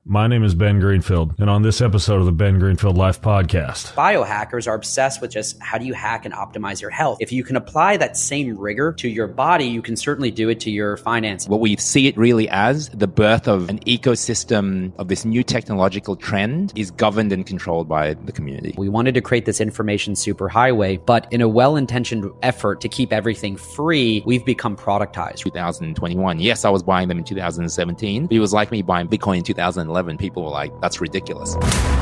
My name is Ben Greenfield, and on this episode of the Ben Greenfield Life Podcast, biohackers are obsessed with just how do you hack and optimize your health. If you can apply that same rigor to your body, you can certainly do it to your finances. What we see it really as, the birth of an ecosystem of this new technological trend, is governed and controlled by the community. We wanted to create this information superhighway, but in a well-intentioned effort to keep everything free, we've become productized. 2021, yes, I was buying them in 2017. It was like me buying Bitcoin in 2011. People were like, that's ridiculous.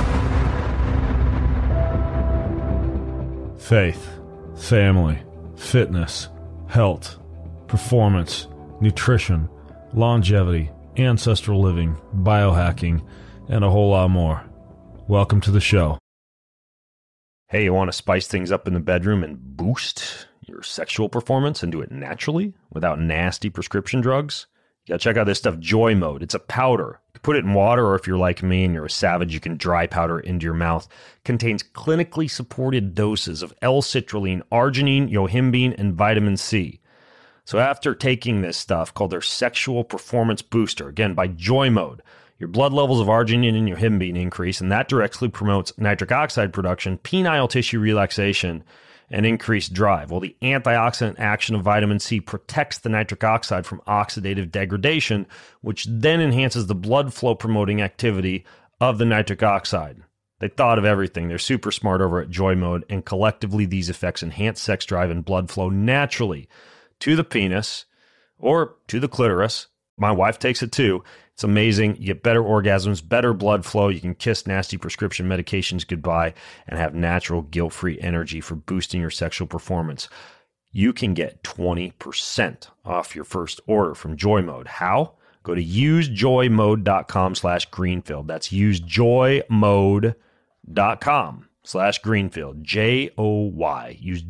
faith, family, fitness, health, performance, nutrition, longevity, ancestral living, biohacking, and a whole lot more. Welcome to the show. Hey, you want to spice things up in the bedroom and boost your sexual performance and do it naturally without nasty prescription drugs? You gotta check out this stuff, Joy Mode. It's a powder. You can put it in water, or if you're like me and you're a savage, you can dry powder into your mouth. It contains clinically supported doses of L-citrulline, arginine, yohimbine, and vitamin C. So after taking this stuff called their Sexual Performance Booster, again by Joy Mode, your blood levels of arginine and yohimbine increase, and that directly promotes nitric oxide production, penile tissue relaxation, and increased drive. Well, the antioxidant action of vitamin C protects the nitric oxide from oxidative degradation, which then enhances the blood flow promoting activity of the nitric oxide. They thought of everything. They're super smart over at Joy Mode, and collectively these effects enhance sex drive and blood flow naturally to the penis or to the clitoris. My wife takes it too. It's amazing. You get better orgasms, better blood flow. You can kiss nasty prescription medications goodbye and have natural guilt-free energy for boosting your sexual performance. You can get 20% off your first order from Joy Mode. How? Go to usejoymode.com/Greenfield. That's usejoymode.com/Greenfield. JOY. Use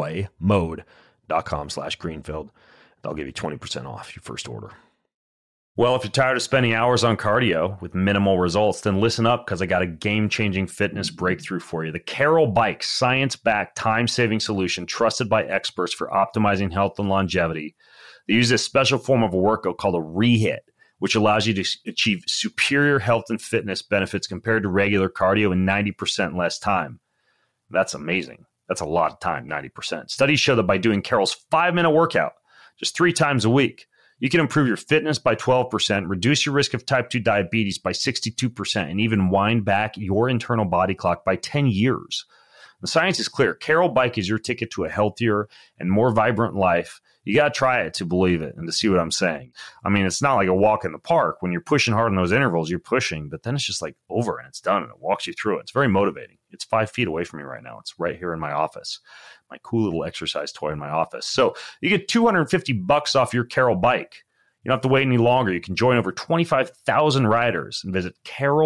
joymode.com/Greenfield. They'll give you 20% off your first order. Well, if you're tired of spending hours on cardio with minimal results, then listen up, because I got a game-changing fitness breakthrough for you. The Carol Bike, science-backed, time-saving solution trusted by experts for optimizing health and longevity. They use this special form of a workout called a rehit, which allows you to achieve superior health and fitness benefits compared to regular cardio in 90% less time. That's amazing. That's a lot of time, 90%. Studies show that by doing Carol's 5-minute workout just 3 times a week, you can improve your fitness by 12%, reduce your risk of type 2 diabetes by 62%, and even wind back your internal body clock by 10 years. The science is clear. Carol Bike is your ticket to a healthier and more vibrant life. You got to try it to believe it and to see what I'm saying. I mean, it's not like a walk in the park. When you're pushing hard in those intervals, you're pushing, but then it's just like over and it's done and it walks you through it. It's very motivating. It's 5 feet away from me right now. It's right here in my office. My cool little exercise toy in my office. So you get $250 off your Carol Bike. You don't have to wait any longer. You can join over 25,000 riders and visit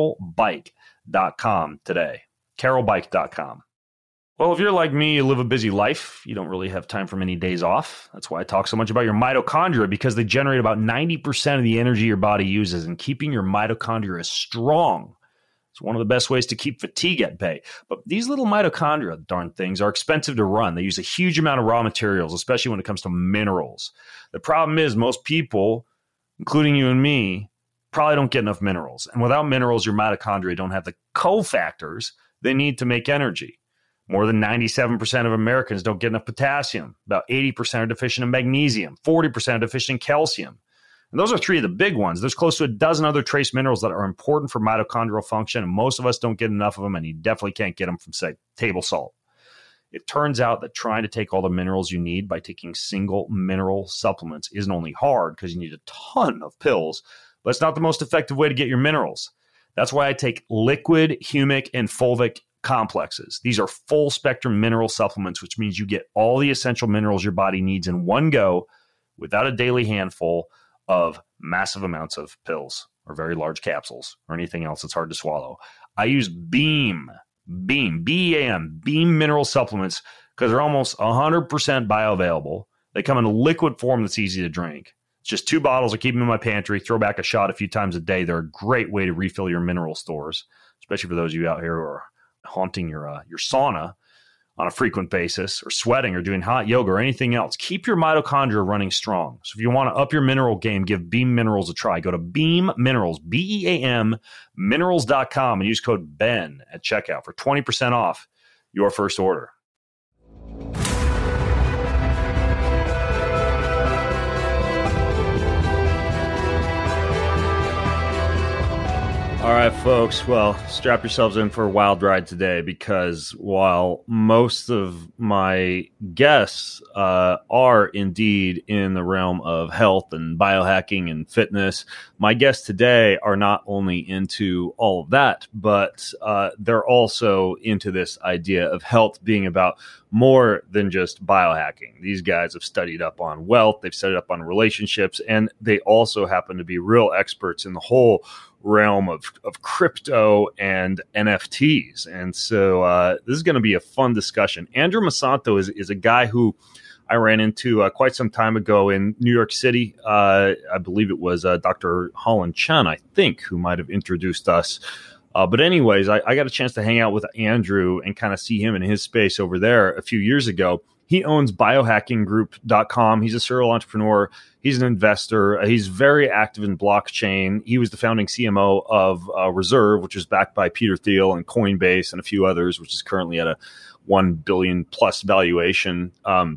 carolbike.com today. carolbike.com. Well, if you're like me, you live a busy life. You don't really have time for many days off. That's why I talk so much about your mitochondria, because they generate about 90% of the energy your body uses, and keeping your mitochondria strong. It's one of the best ways to keep fatigue at bay. But these little mitochondria, darn things, are expensive to run. They use a huge amount of raw materials, especially when it comes to minerals. The problem is most people, including you and me, probably don't get enough minerals. And without minerals, your mitochondria don't have the cofactors they need to make energy. More than 97% of Americans don't get enough potassium. About 80% are deficient in magnesium. 40% are deficient in calcium. And those are 3 of the big ones. There's close to a dozen other trace minerals that are important for mitochondrial function, and most of us don't get enough of them, and you definitely can't get them from, say, table salt. It turns out that trying to take all the minerals you need by taking single mineral supplements isn't only hard, because you need a ton of pills, but it's not the most effective way to get your minerals. That's why I take liquid, humic, and fulvic complexes. These are full spectrum mineral supplements, which means you get all the essential minerals your body needs in one go without a daily handful of massive amounts of pills or very large capsules or anything else that's hard to swallow. I use Beam, B-E-A-M, Beam mineral supplements, because they're almost 100% bioavailable. They come in a liquid form that's easy to drink. It's just 2 bottles. I keep them in my pantry, throw back a shot a few times a day. They're a great way to refill your mineral stores, especially for those of you out here who are haunting your sauna on a frequent basis, or sweating, or doing hot yoga, or anything else, keep your mitochondria running strong. So if you want to up your mineral game, give Beam Minerals a try. Go to Beam Minerals, BEAM, minerals.com, and use code BEN at checkout for 20% off your first order. All right, folks. Well, strap yourselves in for a wild ride today, because while most of my guests are indeed in the realm of health and biohacking and fitness, my guests today are not only into all of that, but they're also into this idea of health being about more than just biohacking. These guys have studied up on wealth, they've studied up on relationships, and they also happen to be real experts in the whole realm of crypto and NFTs. And so this is going to be a fun discussion. Andrew Masanto is a guy who I ran into quite some time ago in New York City. I believe it was Dr. Holland Chen, I think, who might have introduced us. But anyways, I got a chance to hang out with Andrew and kind of see him in his space over there a few years ago. He owns biohackinggroup.com. He's a serial entrepreneur. He's an investor. He's very active in blockchain. He was the founding CMO of Reserve, which is backed by Peter Thiel and Coinbase and a few others, which is currently at a $1 billion plus valuation.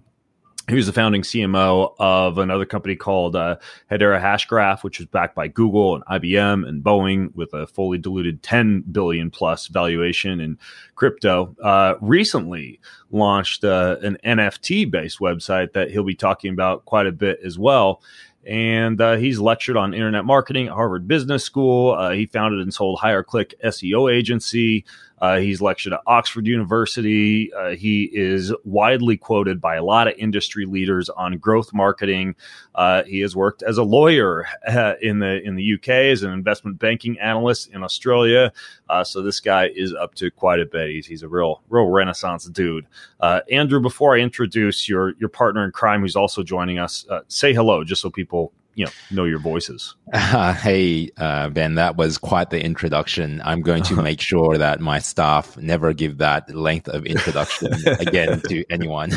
He was the founding CMO of another company called Hedera Hashgraph, which was backed by Google and IBM and Boeing with a fully diluted $10 billion plus valuation in crypto. Recently launched an NFT-based website that he'll be talking about quite a bit as well. And he's lectured on internet marketing at Harvard Business School. He founded and sold HireClick SEO agency. He's lectured at Oxford University. He is widely quoted by a lot of industry leaders on growth marketing. He has worked as a lawyer in the UK, as an investment banking analyst in Australia. So this guy is up to quite a bit. He's a real Renaissance dude. Andrew, before I introduce your partner in crime, who's also joining us, say hello, just so people know your voices. Hey, Ben, that was quite the introduction. I'm going to make sure that my staff never give that length of introduction again to anyone.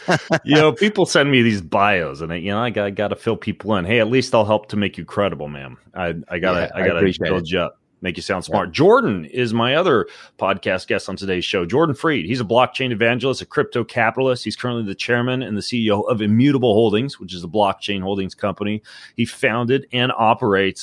People send me these bios, and I got to fill people in. Hey, at least I'll help to make you credible, man. I gotta build you up. Make you sound smart. Yeah. Jordan is my other podcast guest on today's show. Jordan Freed. He's a blockchain evangelist, a crypto capitalist. He's currently the chairman and the CEO of Immutable Holdings, which is a blockchain holdings company. He founded and operates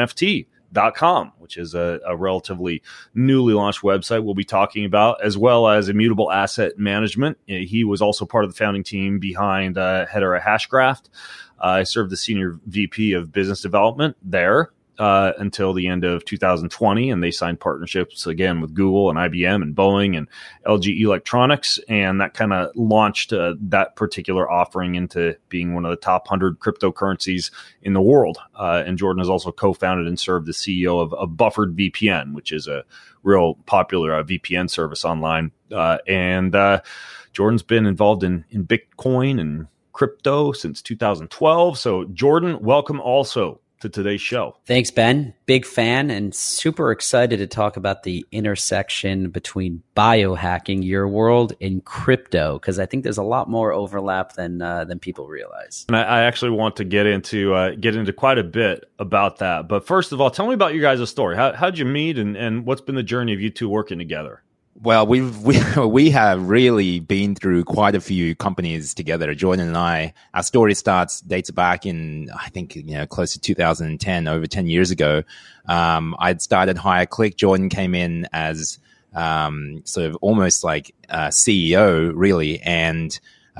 NFT.com, which is a relatively newly launched website we'll be talking about, as well as Immutable Asset Management. He was also part of the founding team behind Hedera Hashgraph. I served as senior VP of business development there until the end of 2020, and they signed partnerships again with Google and IBM and Boeing and LG Electronics, and that kind of launched that particular offering into being one of the top 100 cryptocurrencies in the world. And Jordan has also co-founded and served as CEO of Buffered VPN, which is a real popular VPN service online. And Jordan's been involved in Bitcoin and crypto since 2012. So Jordan, welcome also to today's show. Thanks, Ben. Big fan and super excited to talk about the intersection between biohacking, your world, and crypto, because I think there's a lot more overlap than people realize. And I actually want to get into quite a bit about that. But first of all, tell me about your guys' story. How'd you meet, and what's been the journey of you two working together? Well, we have really been through quite a few companies together. Jordan and I, our story dates back in, I think, close to 2010, over 10 years ago. I'd started HireClick. Jordan came in as sort of almost like CEO, really, and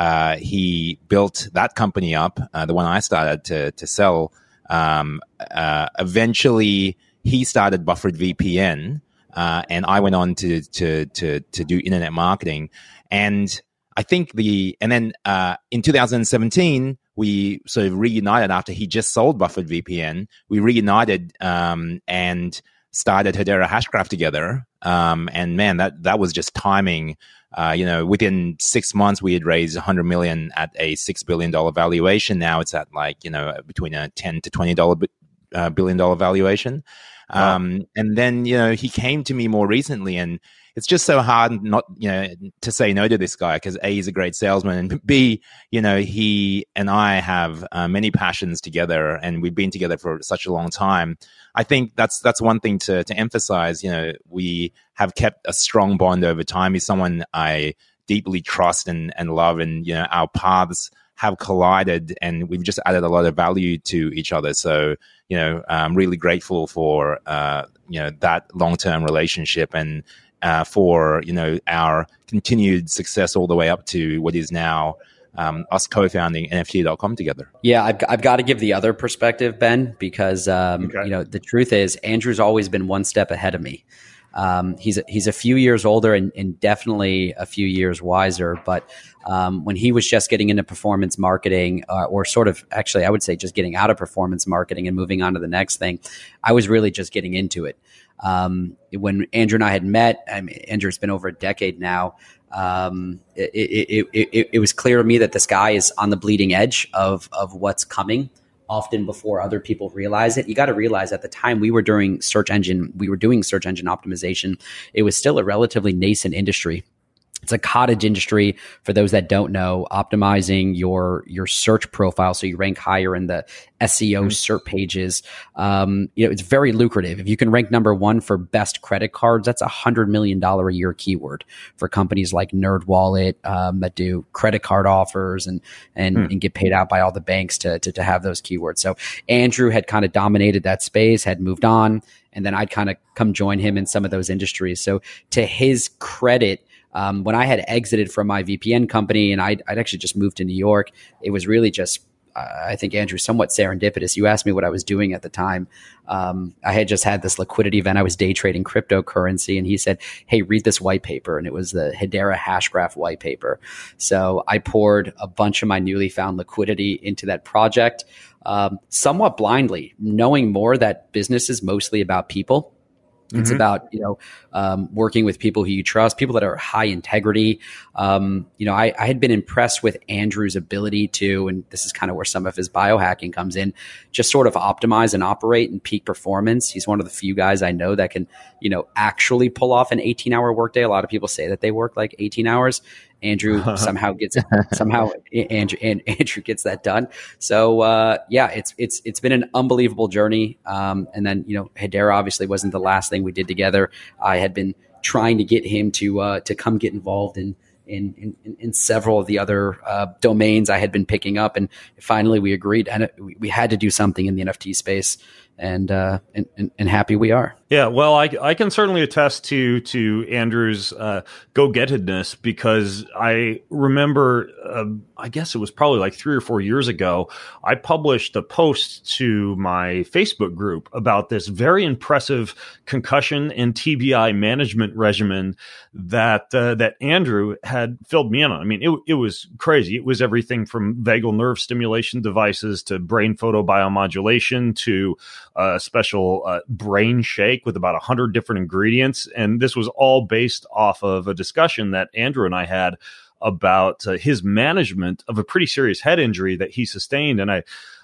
he built that company up, the one I started to sell. Eventually, he started Buffered VPN. And I went on to do internet marketing. And I think then in 2017, we sort of reunited after he just sold Buffered VPN. We reunited, and started Hedera Hashgraph together. And man, that was just timing. Within 6 months, we had raised $100 million at a $6 billion valuation. Now it's at between a $10 to $20 billion valuation. Wow. And then, he came to me more recently, and it's just so hard not, to say no to this guy, because A, he's a great salesman, and B, he and I have many passions together, and we've been together for such a long time. I think that's one thing to emphasize. We have kept a strong bond over time. He's someone I deeply trust and love, and our paths have collided, and we've just added a lot of value to each other. So I'm really grateful for that long-term relationship, and for our continued success all the way up to what is now us co-founding NFT.com together. Yeah, I've got to give the other perspective, Ben, because the truth is Andrew's always been one step ahead of me. He's a few years older and definitely a few years wiser. But when he was just getting into performance marketing, or sort of, actually, I would say just getting out of performance marketing and moving on to the next thing, I was really just getting into it. When Andrew and I had met, I mean, Andrew's been over a decade now. It was clear to me that this guy is on the bleeding edge of what's coming, often before other people realize it. You got to realize at the time we were doing search engine optimization. It was still a relatively nascent industry. It's a cottage industry, for those that don't know, optimizing your search profile so you rank higher in the SEO SERP pages. It's very lucrative. If you can rank number one for best credit cards, that's $100 million a year keyword for companies like NerdWallet that do credit card offers and get paid out by all the banks to have those keywords. So Andrew had kind of dominated that space, had moved on, and then I'd kind of come join him in some of those industries. So to his credit, when I had exited from my VPN company and I'd actually just moved to New York, it was really just, I think, Andrew, somewhat serendipitous. You asked me what I was doing at the time. I had just had this liquidity event. I was day trading cryptocurrency, and he said, "Hey, read this white paper." And it was the Hedera Hashgraph white paper. So I poured a bunch of my newly found liquidity into that project, somewhat blindly, knowing more that business is mostly about people. It's about, working with people who you trust, people that are high integrity. I had been impressed with Andrew's ability to, and this is kind of where some of his biohacking comes in, just sort of optimize and operate in peak performance. He's one of the few guys I know that can, actually pull off an 18-hour workday. A lot of people say that they work like 18 hours. Andrew Andrew gets that done. So it's been an unbelievable journey. And then Hedera obviously wasn't the last thing we did together. I had been trying to get him to come get involved in several of the other domains I had been picking up, and finally we agreed, and we had to do something in the NFT space. And happy we are. Yeah, well, I can certainly attest to Andrew's go-gettedness, because I remember, I guess it was probably like 3 or 4 years ago, I published a post to my Facebook group about this very impressive concussion and TBI management regimen that Andrew had filled me in on. I mean, it was crazy. It was everything from vagal nerve stimulation devices to brain photobiomodulation to a special brain shake with about 100 different ingredients. And this was all based off of a discussion that Andrew and I had about his management of a pretty serious head injury that he sustained. And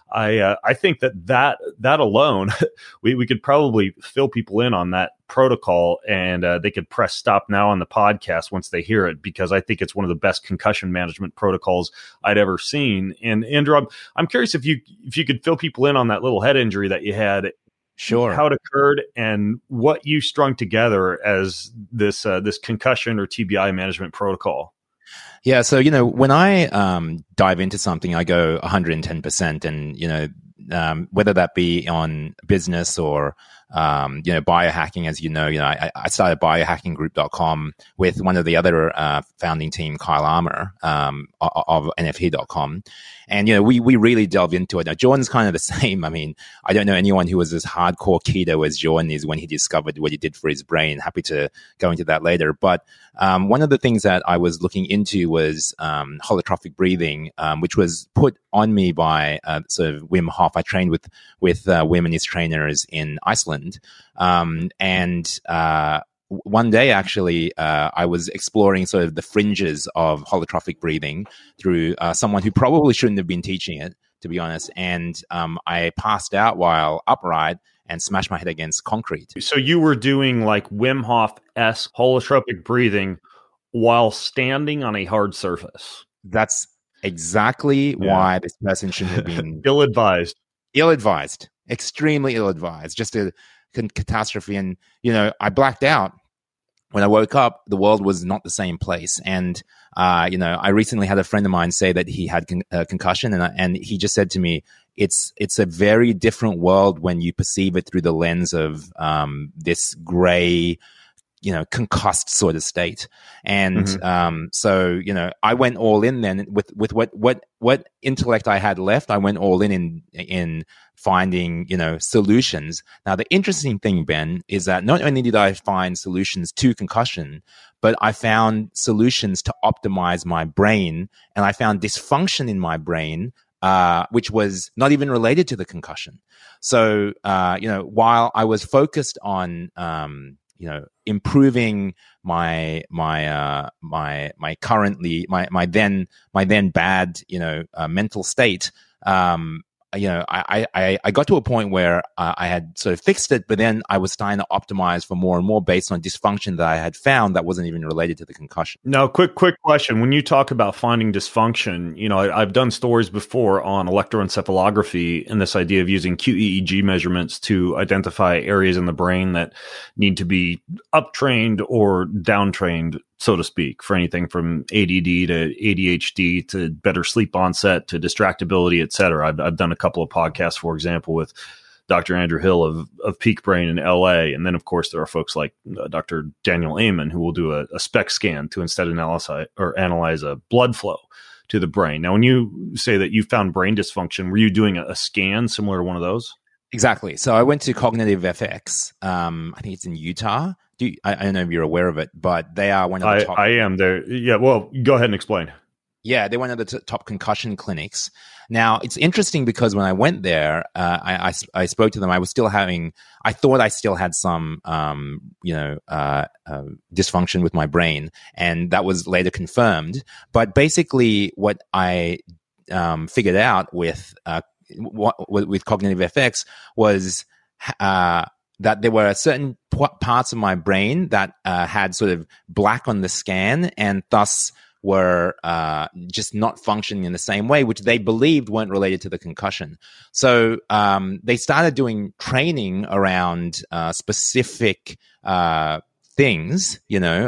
I think that alone, we could probably fill people in on that protocol, and they could press stop now on the podcast once they hear it, because I think it's one of the best concussion management protocols I'd ever seen. And Andrew, I'm curious if you could fill people in on that little head injury that you had. Sure. How it occurred and what you strung together as this concussion or TBI management protocol. Yeah. So, when I dive into something, I go 110%. And, whether that be on business or, biohacking, as I started biohackinggroup.com with one of the other founding team, Kyle Armour, of NFT.com. And, we really delved into it. Now, Jordan's kind of the same. I mean, I don't know anyone who was as hardcore keto as Jordan is when he discovered what he did for his brain. Happy to go into that later. But one of the things that I was looking into was holotrophic breathing, which was put on me by sort of Wim Hof. I trained with Wim and his trainers in Iceland. One day, actually, I was exploring sort of the fringes of holotrophic breathing through someone who probably shouldn't have been teaching it, to be honest. And I passed out while upright and smashed my head against concrete. So you were doing like Wim Hof-esque holotropic breathing while standing on a hard surface. That's exactly why this person shouldn't have been ill-advised. Ill-advised, extremely ill-advised, just a catastrophe. And, I blacked out. When I woke up, the world was not the same place. And, I recently had a friend of mine say that he had a concussion, and he just said to me, it's a very different world when you perceive it through the lens of this gray, concussed sort of state. And so, I went all in then with what intellect I had left. I went all in finding, solutions. Now, the interesting thing, Ben, is that not only did I find solutions to concussion, but I found solutions to optimize my brain, and I found dysfunction in my brain, which was not even related to the concussion. So, while I was focused on, improving my then bad, mental state, I got to a point where I had sort of fixed it, but then I was starting to optimize for more and more based on dysfunction that I had found that wasn't even related to the concussion. Now, quick question. When you talk about finding dysfunction, I've done stories before on electroencephalography and this idea of using QEEG measurements to identify areas in the brain that need to be uptrained or downtrained, so to speak, for anything from ADD to ADHD to better sleep onset to distractibility, et cetera. I've done a couple of podcasts, for example, with Dr. Andrew Hill of Peak Brain in LA. And then, of course, there are folks like Dr. Daniel Amen, who will do a SPECT scan to instead analyze a blood flow to the brain. Now, when you say that you found brain dysfunction, were you doing a scan similar to one of those? Exactly. So I went to Cognitive FX. I think it's in Utah. I don't know if you're aware of it, but they are one of the top. I am there. Yeah. Well, go ahead and explain. Yeah, they're one of the top concussion clinics. Now, it's interesting because when I went there, I spoke to them. I thought I still had some, dysfunction with my brain, and that was later confirmed. But basically, what I figured out with Cognitive FX was that there were certain parts of my brain that had sort of black on the scan, and thus were just not functioning in the same way, which they believed weren't related to the concussion. So they started doing training around specific things.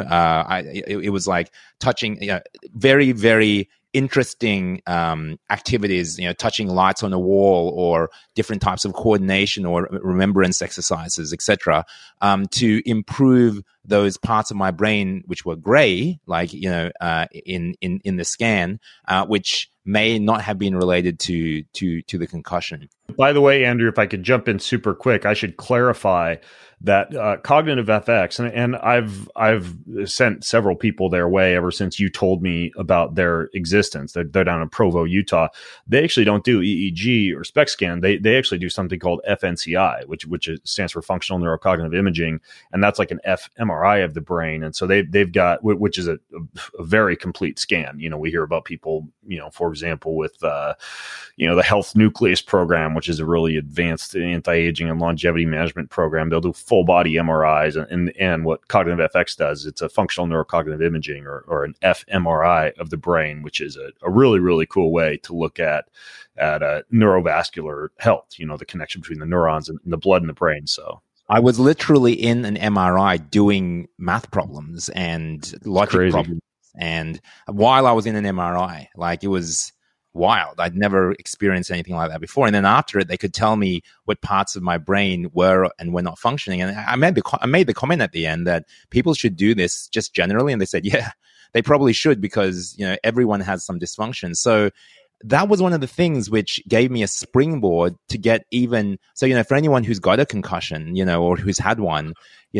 It was like touching, very, very interesting activities, touching lights on a wall or different types of coordination or remembrance exercises, etc., to improve those parts of my brain which were gray, like in the scan, which may not have been related to the concussion. By the way, Andrew, if I could jump in super quick, I should clarify that Cognitive FX, and I've sent several people their way ever since you told me about their existence. They're down in Provo, Utah. They actually don't do EEG or SPECT scan. They actually do something called FNCI, which stands for Functional Neurocognitive Imaging, and that's like an fMRI of the brain. And so they've got, which is a very complete scan. We hear about people, for example, with the Health Nucleus program, which is a really advanced anti-aging and longevity management program. They'll do full body MRIs, and what Cognitive FX does, it's a functional neurocognitive imaging or an fMRI of the brain, which is a really, really cool way to look at neurovascular health, the connection between the neurons and the blood in the brain. So I was literally in an MRI doing math problems and logic problems. And while I was in an MRI, like, it was wild. I'd never experienced anything like that before. And then after it, they could tell me what parts of my brain were and were not functioning. And I made the comment at the end that people should do this just generally. And they said, yeah, they probably should, because, everyone has some dysfunction. So that was one of the things which gave me a springboard to get even. So, for anyone who's got a concussion, or who's had one,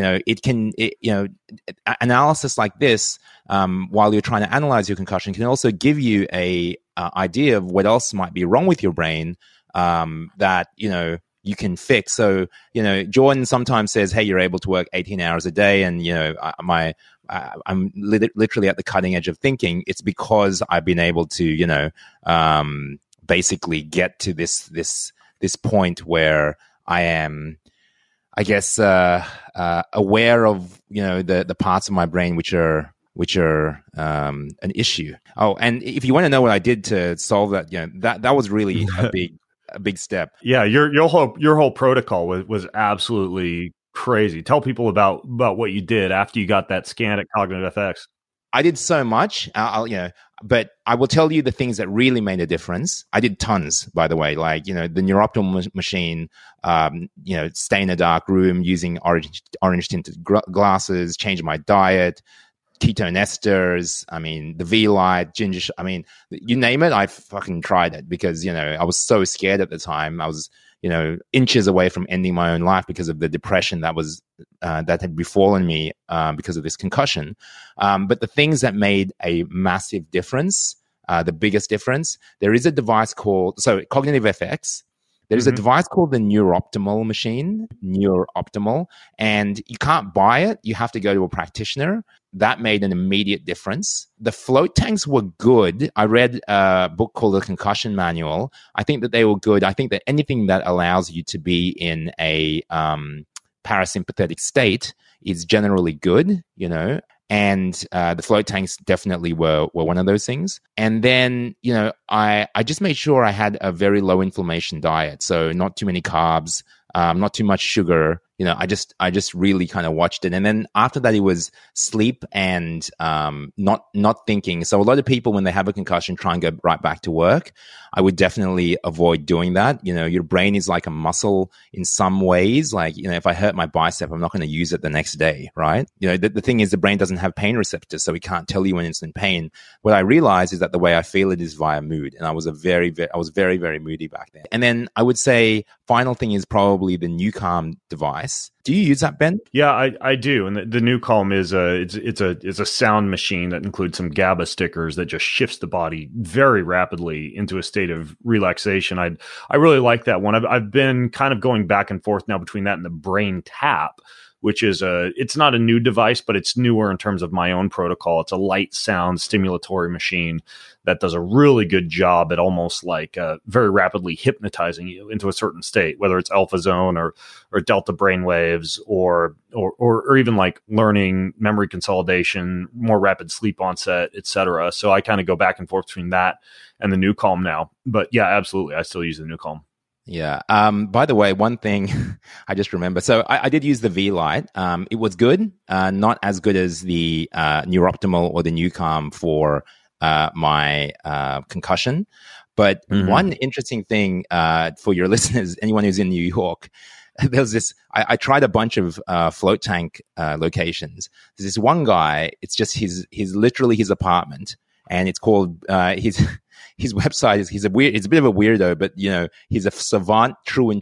analysis like this, while you're trying to analyze your concussion, can also give you a idea of what else might be wrong with your brain, that, you can fix. So, Jordan sometimes says, hey, you're able to work 18 hours a day. And, I'm literally at the cutting edge of thinking. It's because I've been able to, basically get to this point where I am, I guess, aware of the parts of my brain which are an issue. Oh, and if you want to know what I did to solve that, that was really a big step. Yeah, your whole protocol was absolutely crazy. Tell people about what you did after you got that scan at Cognitive FX. I did so much, but I will tell you the things that really made a difference. I did tons, by the way, like, the Neuroptimal machine, stay in a dark room, using orange tinted glasses, changing my diet, ketone esters, the V-Light, ginger, you name it, I fucking tried it because, I was so scared at the time. I was, inches away from ending my own life because of the depression that was that had befallen me because of this concussion. But the things that made a massive difference, the biggest difference, there is a device called Cognitive FX. There's a device called the Neuroptimal machine, Neuroptimal, and you can't buy it. You have to go to a practitioner. That made an immediate difference. The float tanks were good. I read a book called The Concussion Manual. I think that they were good. I think that anything that allows you to be in a parasympathetic state is generally good, and the float tanks definitely were one of those things. And then, I just made sure I had a very low inflammation diet. So not too many carbs, not too much sugar. I just really kind of watched it. And then after that, it was sleep and not thinking. So a lot of people, when they have a concussion, try and go right back to work. I would definitely avoid doing that. Your brain is like a muscle in some ways. Like, if I hurt my bicep, I'm not going to use it the next day, right? The thing is, the brain doesn't have pain receptors, so it can't tell you when it's in pain. What I realized is that the way I feel it is via mood. And I was very, very moody back then. And then I would say final thing is probably the NeuCalm device. Do you use that, Ben? Yeah, I do. And the NeuCalm is it's a sound machine that includes some GABA stickers that just shifts the body very rapidly into a state of relaxation. I really like that one. I've been kind of going back and forth now between that and the Brain Tap, which is it's not a new device, but it's newer in terms of my own protocol. It's a light sound stimulatory machine that does a really good job at almost like very rapidly hypnotizing you into a certain state, whether it's alpha zone or delta brain waves or even like learning, memory consolidation, more rapid sleep onset, etc. So I kind of go back and forth between that and the NeuCalm now. But yeah, absolutely, I still use the NeuCalm. Yeah. By the way, one thing I just remember. So I did use the V-Light. It was good. Not as good as the Neuroptimal or the NeuCalm for my concussion. But one interesting thing for your listeners, anyone who's in New York, there's this. I tried a bunch of float tank locations. There's this one guy. It's just his literally his apartment, and it's called his website is it's a bit of a weirdo, but he's a savant true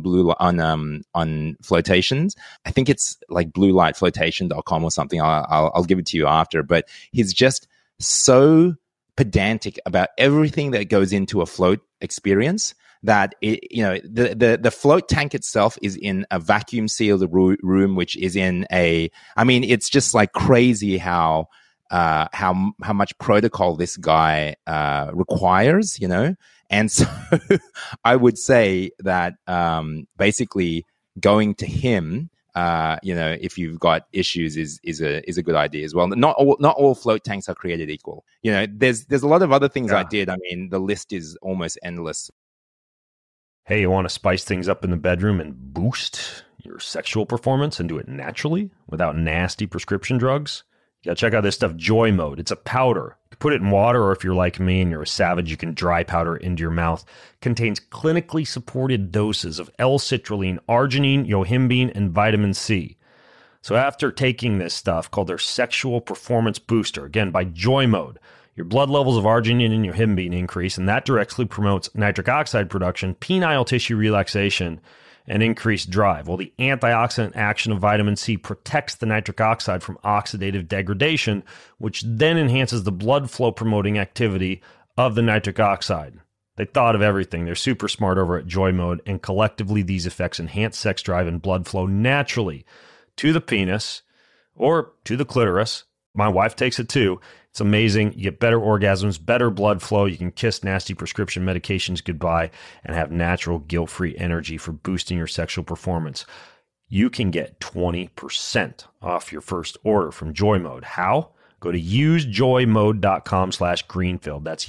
on flotations. I think it's like bluelightflotation.com or something. I'll give it to you after, but he's just so pedantic about everything that goes into a float experience that the float tank itself is in a vacuum sealed room, which is in it's just like crazy how much protocol this guy requires, and so I would say that basically going to him, if you've got issues, is a good idea as well. Not all float tanks are created equal. There's a lot of other things I did. The list is almost endless. Hey, you want to spice things up in the bedroom and boost your sexual performance and do it naturally without nasty prescription drugs? You gotta check out this stuff, Joy Mode. It's a powder. You can put it in water, or if you're like me and you're a savage, you can dry powder into your mouth. Contains clinically supported doses of L-citrulline, arginine, yohimbine, and vitamin C. So after taking this stuff, called their Sexual Performance Booster, again by Joy Mode, your blood levels of arginine and yohimbine increase, and that directly promotes nitric oxide production, penile tissue relaxation, and increased drive. Well, the antioxidant action of vitamin C protects the nitric oxide from oxidative degradation, which then enhances the blood flow promoting activity of the nitric oxide. They thought of everything. They're super smart over at Joy Mode, and collectively these effects enhance sex drive and blood flow naturally to the penis or to the clitoris. My wife takes it too, It's amazing. You get better orgasms, better blood flow. You can kiss nasty prescription medications goodbye and have natural guilt-free energy for boosting your sexual performance. You can get 20% off your first order from Joy Mode. How? Go to usejoymode.com/Greenfield. That's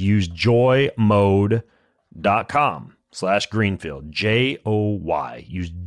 usejoymode.com/Greenfield. JOY.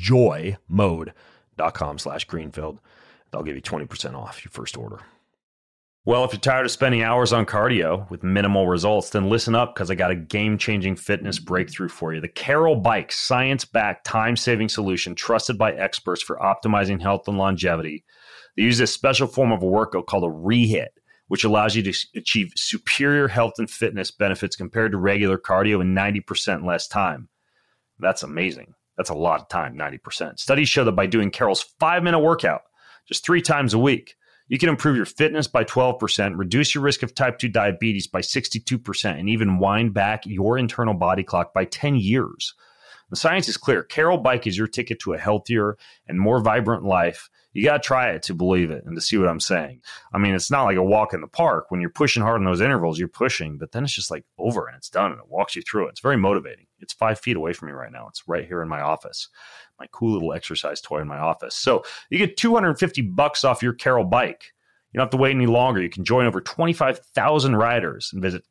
Usejoymode.com/Greenfield. They'll give you 20% off your first order. Well, if you're tired of spending hours on cardio with minimal results, then listen up because I got a game-changing fitness breakthrough for you. The Carol Bike, science-backed, time-saving solution trusted by experts for optimizing health and longevity. They use this special form of a workout called a rehit, which allows you to achieve superior health and fitness benefits compared to regular cardio in 90% less time. That's amazing. That's a lot of time, 90%. Studies show that by doing Carol's 5-minute workout just 3 times a week, you can improve your fitness by 12%, reduce your risk of type 2 diabetes by 62%, and even wind back your internal body clock by 10 years. The science is clear. Carol Bike is your ticket to a healthier and more vibrant life. You got to try it to believe it and to see what I'm saying. I mean, it's not like a walk in the park. When you're pushing hard in those intervals, you're pushing, but then it's just like over and it's done and it walks you through it. It's very motivating. It's 5 feet away from me right now. It's right here in my office, my cool little exercise toy in my office. So you get $250 off your Carol Bike. You don't have to wait any longer. You can join over 25,000 riders and visit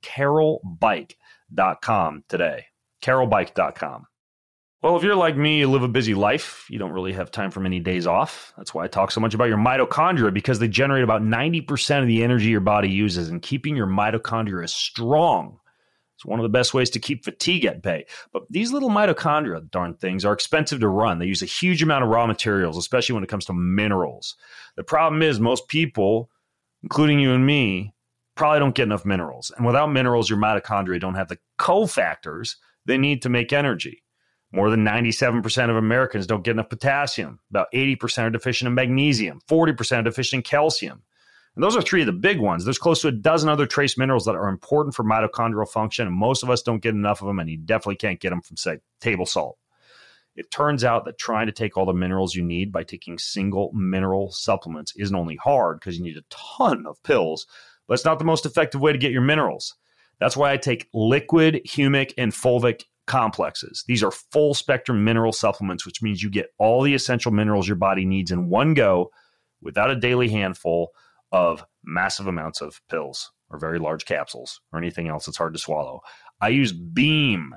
carolbike.com today. carolbike.com. Well, if you're like me, you live a busy life. You don't really have time for many days off. That's why I talk so much about your mitochondria, because they generate about 90% of the energy your body uses, and keeping your mitochondria strong is one of the best ways to keep fatigue at bay. But these little mitochondria, darn things, are expensive to run. They use a huge amount of raw materials, especially when it comes to minerals. The problem is most people, including you and me, probably don't get enough minerals. And without minerals, your mitochondria don't have the cofactors they need to make energy. More than 97% of Americans don't get enough potassium. About 80% are deficient in magnesium. 40% are deficient in calcium. And those are 3 of the big ones. There's close to a dozen other trace minerals that are important for mitochondrial function, and most of us don't get enough of them, and you definitely can't get them from, say, table salt. It turns out that trying to take all the minerals you need by taking single mineral supplements isn't only hard because you need a ton of pills, but it's not the most effective way to get your minerals. That's why I take liquid, humic, and fulvic complexes. These are full spectrum mineral supplements, which means you get all the essential minerals your body needs in one go without a daily handful of massive amounts of pills or very large capsules or anything else that's hard to swallow. I use BEAM,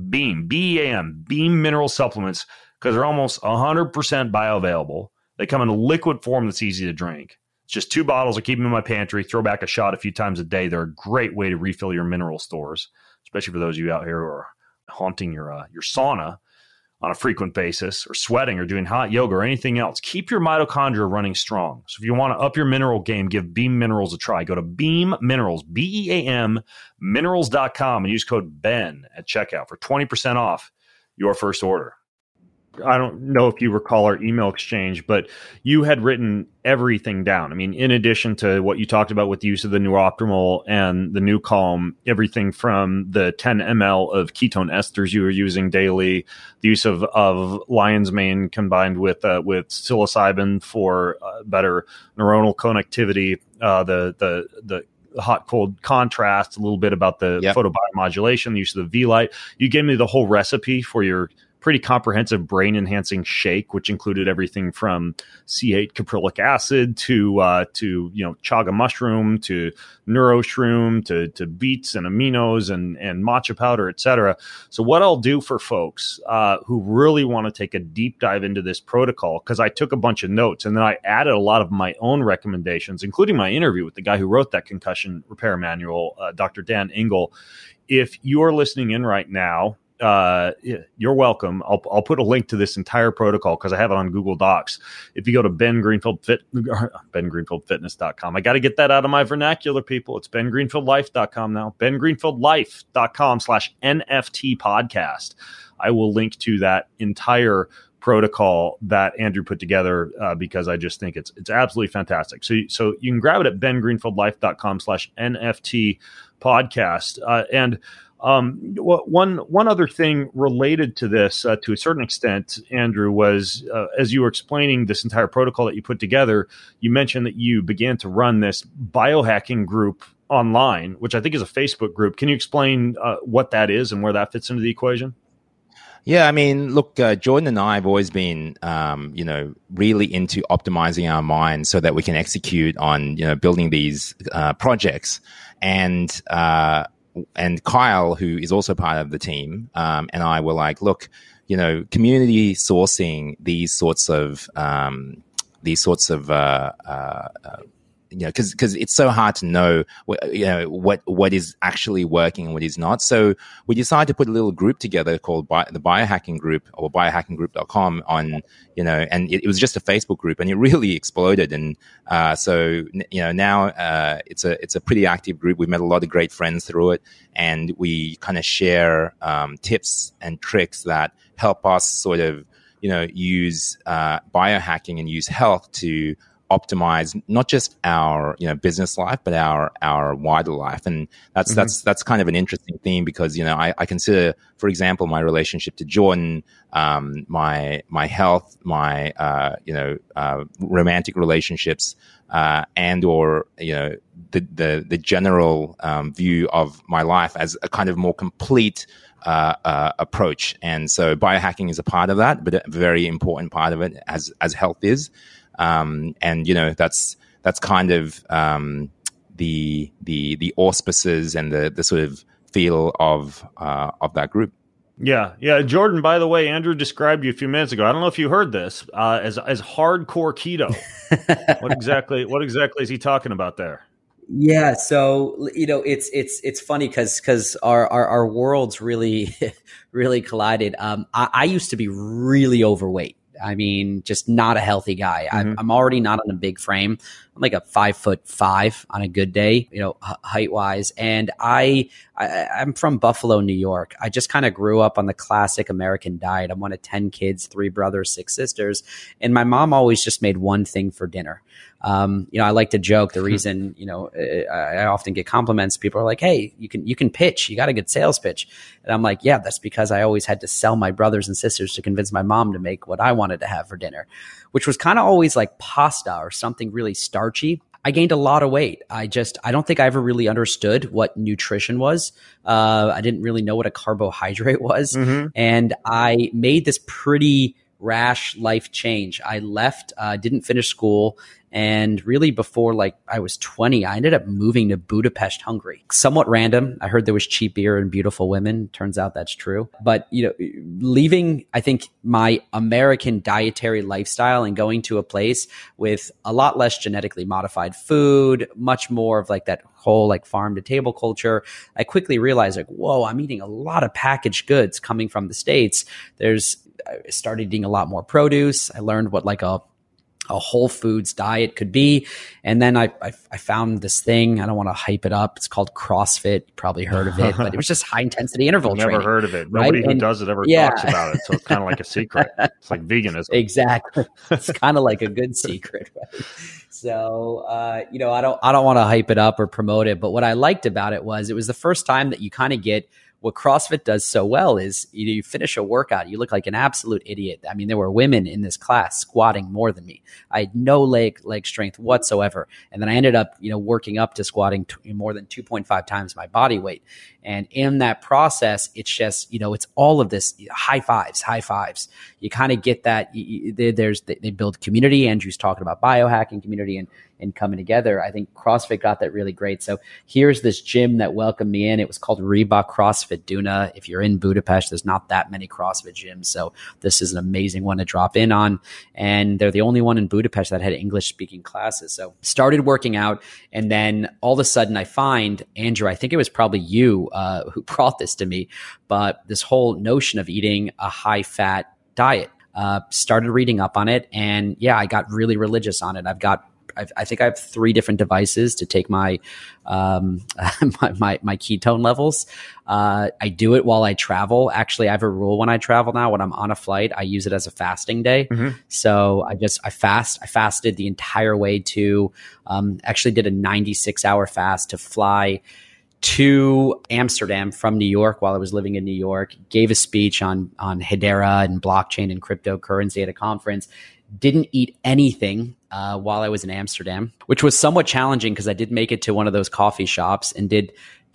B-E-A-M, BEAM mineral supplements because they're almost 100% bioavailable. They come in a liquid form that's easy to drink. It's just 2 bottles. I keep them in my pantry, throw back a shot a few times a day. They're a great way to refill your mineral stores, especially for those of you out here who are haunting your sauna on a frequent basis, or sweating, or doing hot yoga, or anything else. Keep your mitochondria running strong. So if you want to up your mineral game, give Beam Minerals a try. Go to Beam Minerals, B-E-A-M, minerals.com, and use code BEN at checkout for 20% off your first order. I don't know if you recall our email exchange, but you had written everything down. I mean, in addition to what you talked about with the use of the Neuroptimal and the New Calm, everything from the 10 ml of ketone esters you were using daily, the use of lion's mane combined with psilocybin for better neuronal connectivity, the hot cold contrast, a little bit about the photobiomodulation, the use of the V-Light. You gave me the whole recipe for your pretty comprehensive brain enhancing shake, which included everything from C8 caprylic acid to chaga mushroom to neuroshroom to beets and aminos and matcha powder, etc. So what I'll do for folks who really want to take a deep dive into this protocol, because I took a bunch of notes and then I added a lot of my own recommendations, including my interview with the guy who wrote that concussion repair manual, Dr. Dan Engel. If you're listening in right now, you're welcome. I'll put a link to this entire protocol because I have it on Google Docs. If you go to bengreenfieldfitness.com, I got to get that out of my vernacular, people. It's bengreenfieldlife.com now. bengreenfieldlife.com/NFT podcast. I will link to that entire protocol that Andrew put together because I just think it's absolutely fantastic. So you can grab it at bengreenfieldlife.com/NFT podcast. And One other thing related to this, to a certain extent, Andrew, was as you were explaining this entire protocol that you put together, you mentioned that you began to run this biohacking group online, which I think is a Facebook group. Can you explain what that is and where that fits into the equation? Yeah, I mean, look, Jordan and I have always been, really into optimizing our minds so that we can execute on, building these projects. And Kyle, who is also part of the team, and I were like, look, community sourcing these sorts of because it's so hard to know what is actually working and what is not. So we decided to put a little group together called the Biohacking Group, or biohackinggroup.com on, and it was just a Facebook group, and it really exploded. And so now it's a pretty active group. We've met a lot of great friends through it, and we kind of share tips and tricks that help us sort of use biohacking and use health to optimize not just our business life, but our wider life. And that's kind of an interesting theme, because I consider, for example, my relationship to Jordan, my health, my romantic relationships, and or the general view of my life as a kind of more complete approach. And so biohacking is a part of that, but a very important part of it, as health is. And that's kind of the auspices and the sort of feel of that group. Yeah. Jordan, by the way, Andrew described you a few minutes ago. I don't know if you heard this as hardcore keto. What exactly is he talking about there? Yeah, so it's funny because our worlds really really collided. I used to be really overweight. I mean, just not a healthy guy. I'm already not on a big frame. I'm like a 5'5" on a good day, height wise. And I'm from Buffalo, New York. I just kind of grew up on the classic American diet. I'm one of 10 kids, 3 brothers, 6 sisters. And my mom always just made one thing for dinner. I like to joke. The reason, I often get compliments. People are like, "Hey, you can pitch. You got a good sales pitch." And I'm like, "Yeah, that's because I always had to sell my brothers and sisters to convince my mom to make what I wanted to have for dinner," which was kind of always like pasta or something really starchy. I gained a lot of weight. I don't think I ever really understood what nutrition was. I didn't really know what a carbohydrate was. And I made this pretty rash life change. I left, didn't finish school. And really before I was 20, I ended up moving to Budapest, Hungary. Somewhat random. I heard there was cheap beer and beautiful women. Turns out that's true. But, leaving, I think, my American dietary lifestyle and going to a place with a lot less genetically modified food, much more of that whole farm to table culture, I quickly realized whoa, I'm eating a lot of packaged goods coming from the States. I started eating a lot more produce. I learned what a whole foods diet could be. And then I found this thing. I don't want to hype it up. It's called CrossFit. You probably heard of it, but it was just high intensity interval training. Never heard of it. Nobody who does it ever talks about it. So it's kind of like a secret. It's like veganism. Exactly. It's kind of like a good secret, right? So, I don't want to hype it up or promote it, but what I liked about it was the first time that you kind of get what CrossFit does so well is you finish a workout, you look like an absolute idiot. I mean, there were women in this class squatting more than me. I had no leg strength whatsoever. And then I ended up, working up to squatting more than 2.5 times my body weight. And in that process, it's just, it's all of this high fives. You kind of get that. They build community. Andrew's talking about biohacking community and coming together. I think CrossFit got that really great. So here's this gym that welcomed me in. It was called Reebok CrossFit Duna. If you're in Budapest, there's not that many CrossFit gyms. So this is an amazing one to drop in on. And they're the only one in Budapest that had English speaking classes. So started working out. And then all of a sudden I find, Andrew, I think it was probably you who brought this to me, but this whole notion of eating a high fat diet, started reading up on it. And I got really religious on it. I think I have 3 different devices to take my my ketone levels. I do it while I travel. Actually, I have a rule when I travel now. When I'm on a flight, I use it as a fasting day. So I fasted the entire way to actually did a 96-hour fast to fly to Amsterdam from New York while I was living in New York, gave a speech on Hedera and blockchain and cryptocurrency at a conference. Didn't eat anything while I was in Amsterdam, which was somewhat challenging because I did make it to one of those coffee shops and did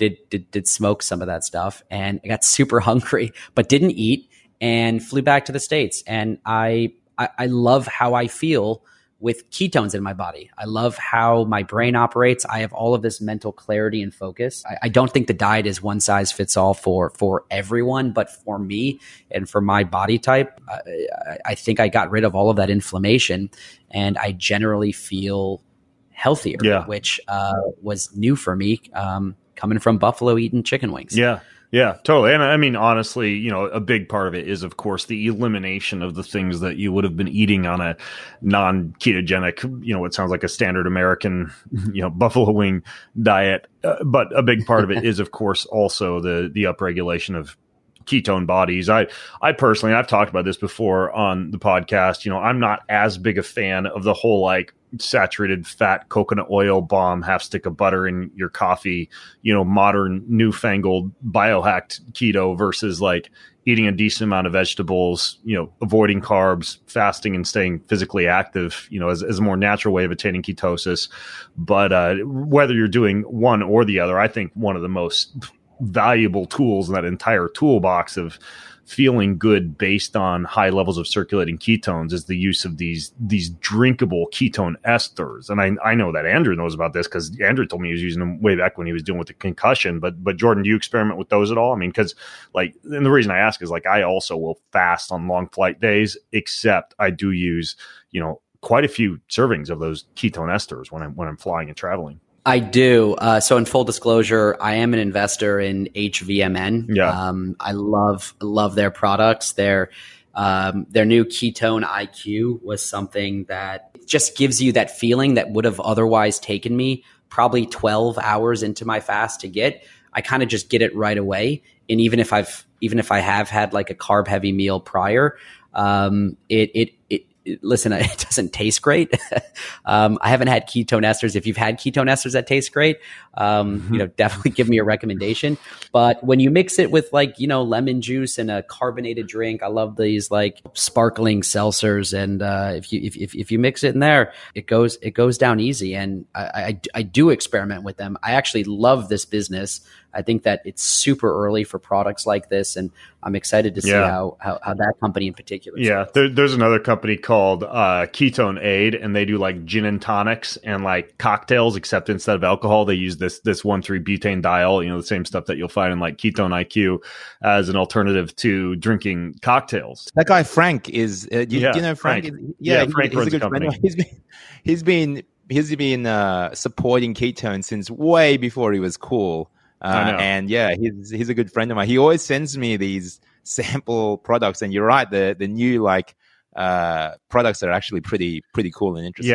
smoke some of that stuff, and I got super hungry, but didn't eat and flew back to the States. And I love how I feel with ketones in my body. I love how my brain operates. I have all of this mental clarity and focus. I don't think the diet is one size fits all for everyone, but for me and for my body type, I think I got rid of all of that inflammation and I generally feel healthier, which was new for me coming from Buffalo eating chicken wings. Yeah, totally. And I mean, honestly, a big part of it is, of course, the elimination of the things that you would have been eating on a non-ketogenic, what sounds like a standard American, buffalo wing diet. But a big part of it is, of course, also the upregulation of ketone bodies. I personally, I've talked about this before on the podcast, I'm not as big a fan of the whole saturated fat coconut oil bomb, half stick of butter in your coffee, modern newfangled biohacked keto versus eating a decent amount of vegetables, avoiding carbs, fasting and staying physically active, as a more natural way of attaining ketosis. But whether you're doing one or the other, I think one of the most valuable tools in that entire toolbox of feeling good based on high levels of circulating ketones is the use of these drinkable ketone esters. And I know that Andrew knows about this because Andrew told me he was using them way back when he was dealing with the concussion. But Jordan, do you experiment with those at all? I mean, because and the reason I ask is I also will fast on long flight days, except I do use, quite a few servings of those ketone esters when I'm flying and traveling. I do. So in full disclosure, I am an investor in HVMN. Yeah. I love their products. Their new Ketone IQ was something that just gives you that feeling that would have otherwise taken me probably 12 hours into my fast to get. I kind of just get it right away. And even if I have had a carb heavy meal prior, listen, it doesn't taste great. I haven't had ketone esters. If you've had ketone esters that taste great, definitely give me a recommendation. But when you mix it with lemon juice and a carbonated drink, I love these sparkling seltzers. And if you mix it in there, it goes down easy. And I do experiment with them. I actually love this business. I think that it's super early for products like this, and I'm excited to see how that company in particular. Yeah, there's another company called Ketone Aid, and they do gin and tonics and cocktails, except instead of alcohol, they use this 1,3-butane-diol, the same stuff that you'll find in Ketone IQ as an alternative to drinking cocktails. That guy Frank is, do you know Frank? Frank runs a good company. friend. He's been supporting ketone since way before he was cool. And he's a good friend of mine. He always sends me these sample products, and you're right, the new products are actually pretty cool and interesting.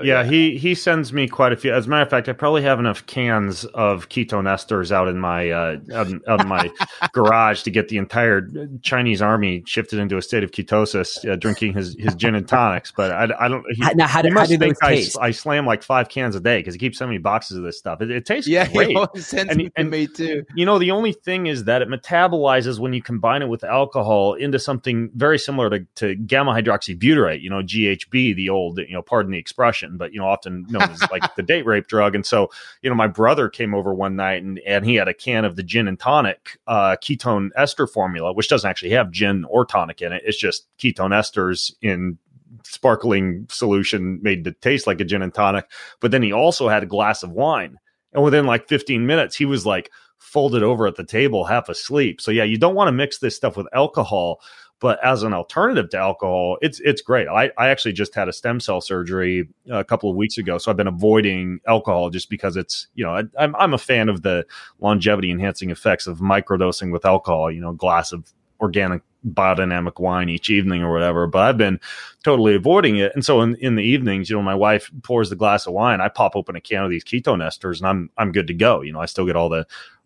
He sends me quite a few. As a matter of fact, I probably have enough cans of ketone esters out in my out in my garage to get the entire Chinese army shifted into a state of ketosis, drinking his gin and tonics. But I don't. How do those taste? I slam 5 cans a day because he keeps sending me boxes of this stuff. It tastes great. He always sends me too. The only thing is that it metabolizes when you combine it with alcohol into something very similar to gamma hydroxybutyrate, GHB, the old, pardon the expression, but, often known as the date rape drug. And so, my brother came over one night and he had a can of the gin and tonic ketone ester formula, which doesn't actually have gin or tonic in it. It's just ketone esters in sparkling solution made to taste like a gin and tonic. But then he also had a glass of wine. And within 15 minutes, he was folded over at the table, half asleep. So you don't want to mix this stuff with alcohol. But as an alternative to alcohol, it's great. I actually just had a stem cell surgery a couple of weeks ago, so I've been avoiding alcohol just because it's, I'm a fan of the longevity enhancing effects of microdosing with alcohol, a glass of organic biodynamic wine each evening or whatever. But I've been totally avoiding it. And so in the evenings, my wife pours the glass of wine, I pop open a can of these ketone esters and I'm good to go. I still get all the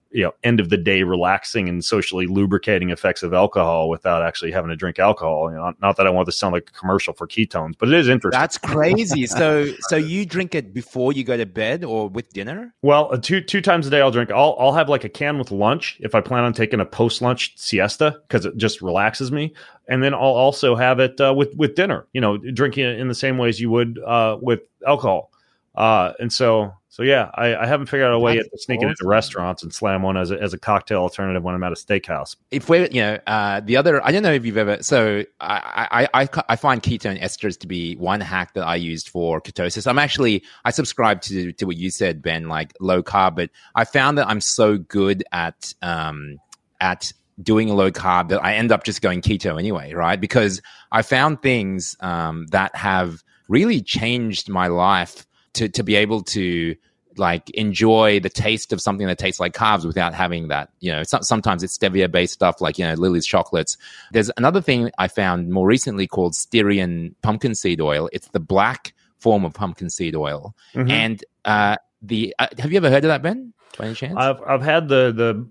end of the day relaxing and socially lubricating effects of alcohol without actually having to drink alcohol. Not that I want to sound like a commercial for ketones, but it is interesting. That's crazy. So you drink it before you go to bed or with dinner? Well, two times a day I'll drink. I'll have like a can with lunch if I plan on taking a post-lunch siesta because it just relaxes me. And then I'll also have it with dinner, drinking it in the same way as you would with alcohol. And so yeah, I haven't figured out a way yet to sneak it into restaurants and slam one as a cocktail alternative when I'm at a steakhouse. If we're, the other, I don't know if you've ever, so I find ketone esters to be one hack that I used for ketosis. I subscribe to what you said, Ben, like low carb, but I found that I'm so good at doing a low carb that I end up just going keto anyway, right? Because I found things that have really changed my life to be able to like enjoy the taste of something that tastes like carbs without having that, sometimes it's stevia based stuff like, Lily's chocolates. There's another thing I found more recently called Styrian pumpkin seed oil. It's the black form of pumpkin seed oil. Mm-hmm. And have you ever heard of that, Ben? By any chance? I've had the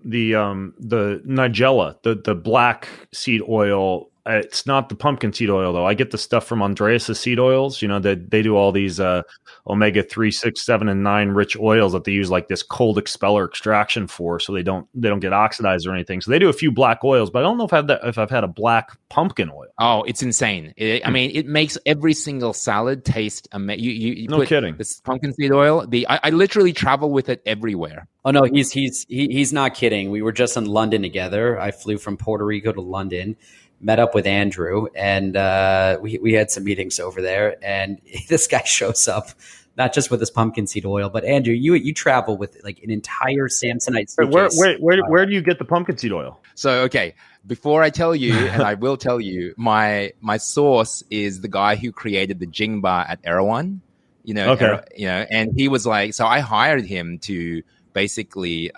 Nigella, the black seed oil. It's not the pumpkin seed oil though. I get the stuff from Andreas' seed oils. They do all these omega 3, 6, 7, and 9 rich oils that they use like this cold expeller extraction for, so they don't get oxidized or anything. So they do a few black oils, but I don't know if I've had a black pumpkin oil. Oh, it's insane! It makes every single salad taste amazing. You no kidding. This pumpkin seed oil. I literally travel with it everywhere. Oh no, he's not kidding. We were just in London together. I flew from Puerto Rico to London. Met up with Andrew, and we had some meetings over there. And this guy shows up, not just with his pumpkin seed oil, but Andrew, you travel with like an entire Samsonite suitcase. Where do you get the pumpkin seed oil? So, okay, before I tell you, and I will tell you, my source is the guy who created the Jing Bar at Erewhon. Okay. And he was like, so I hired him to basically,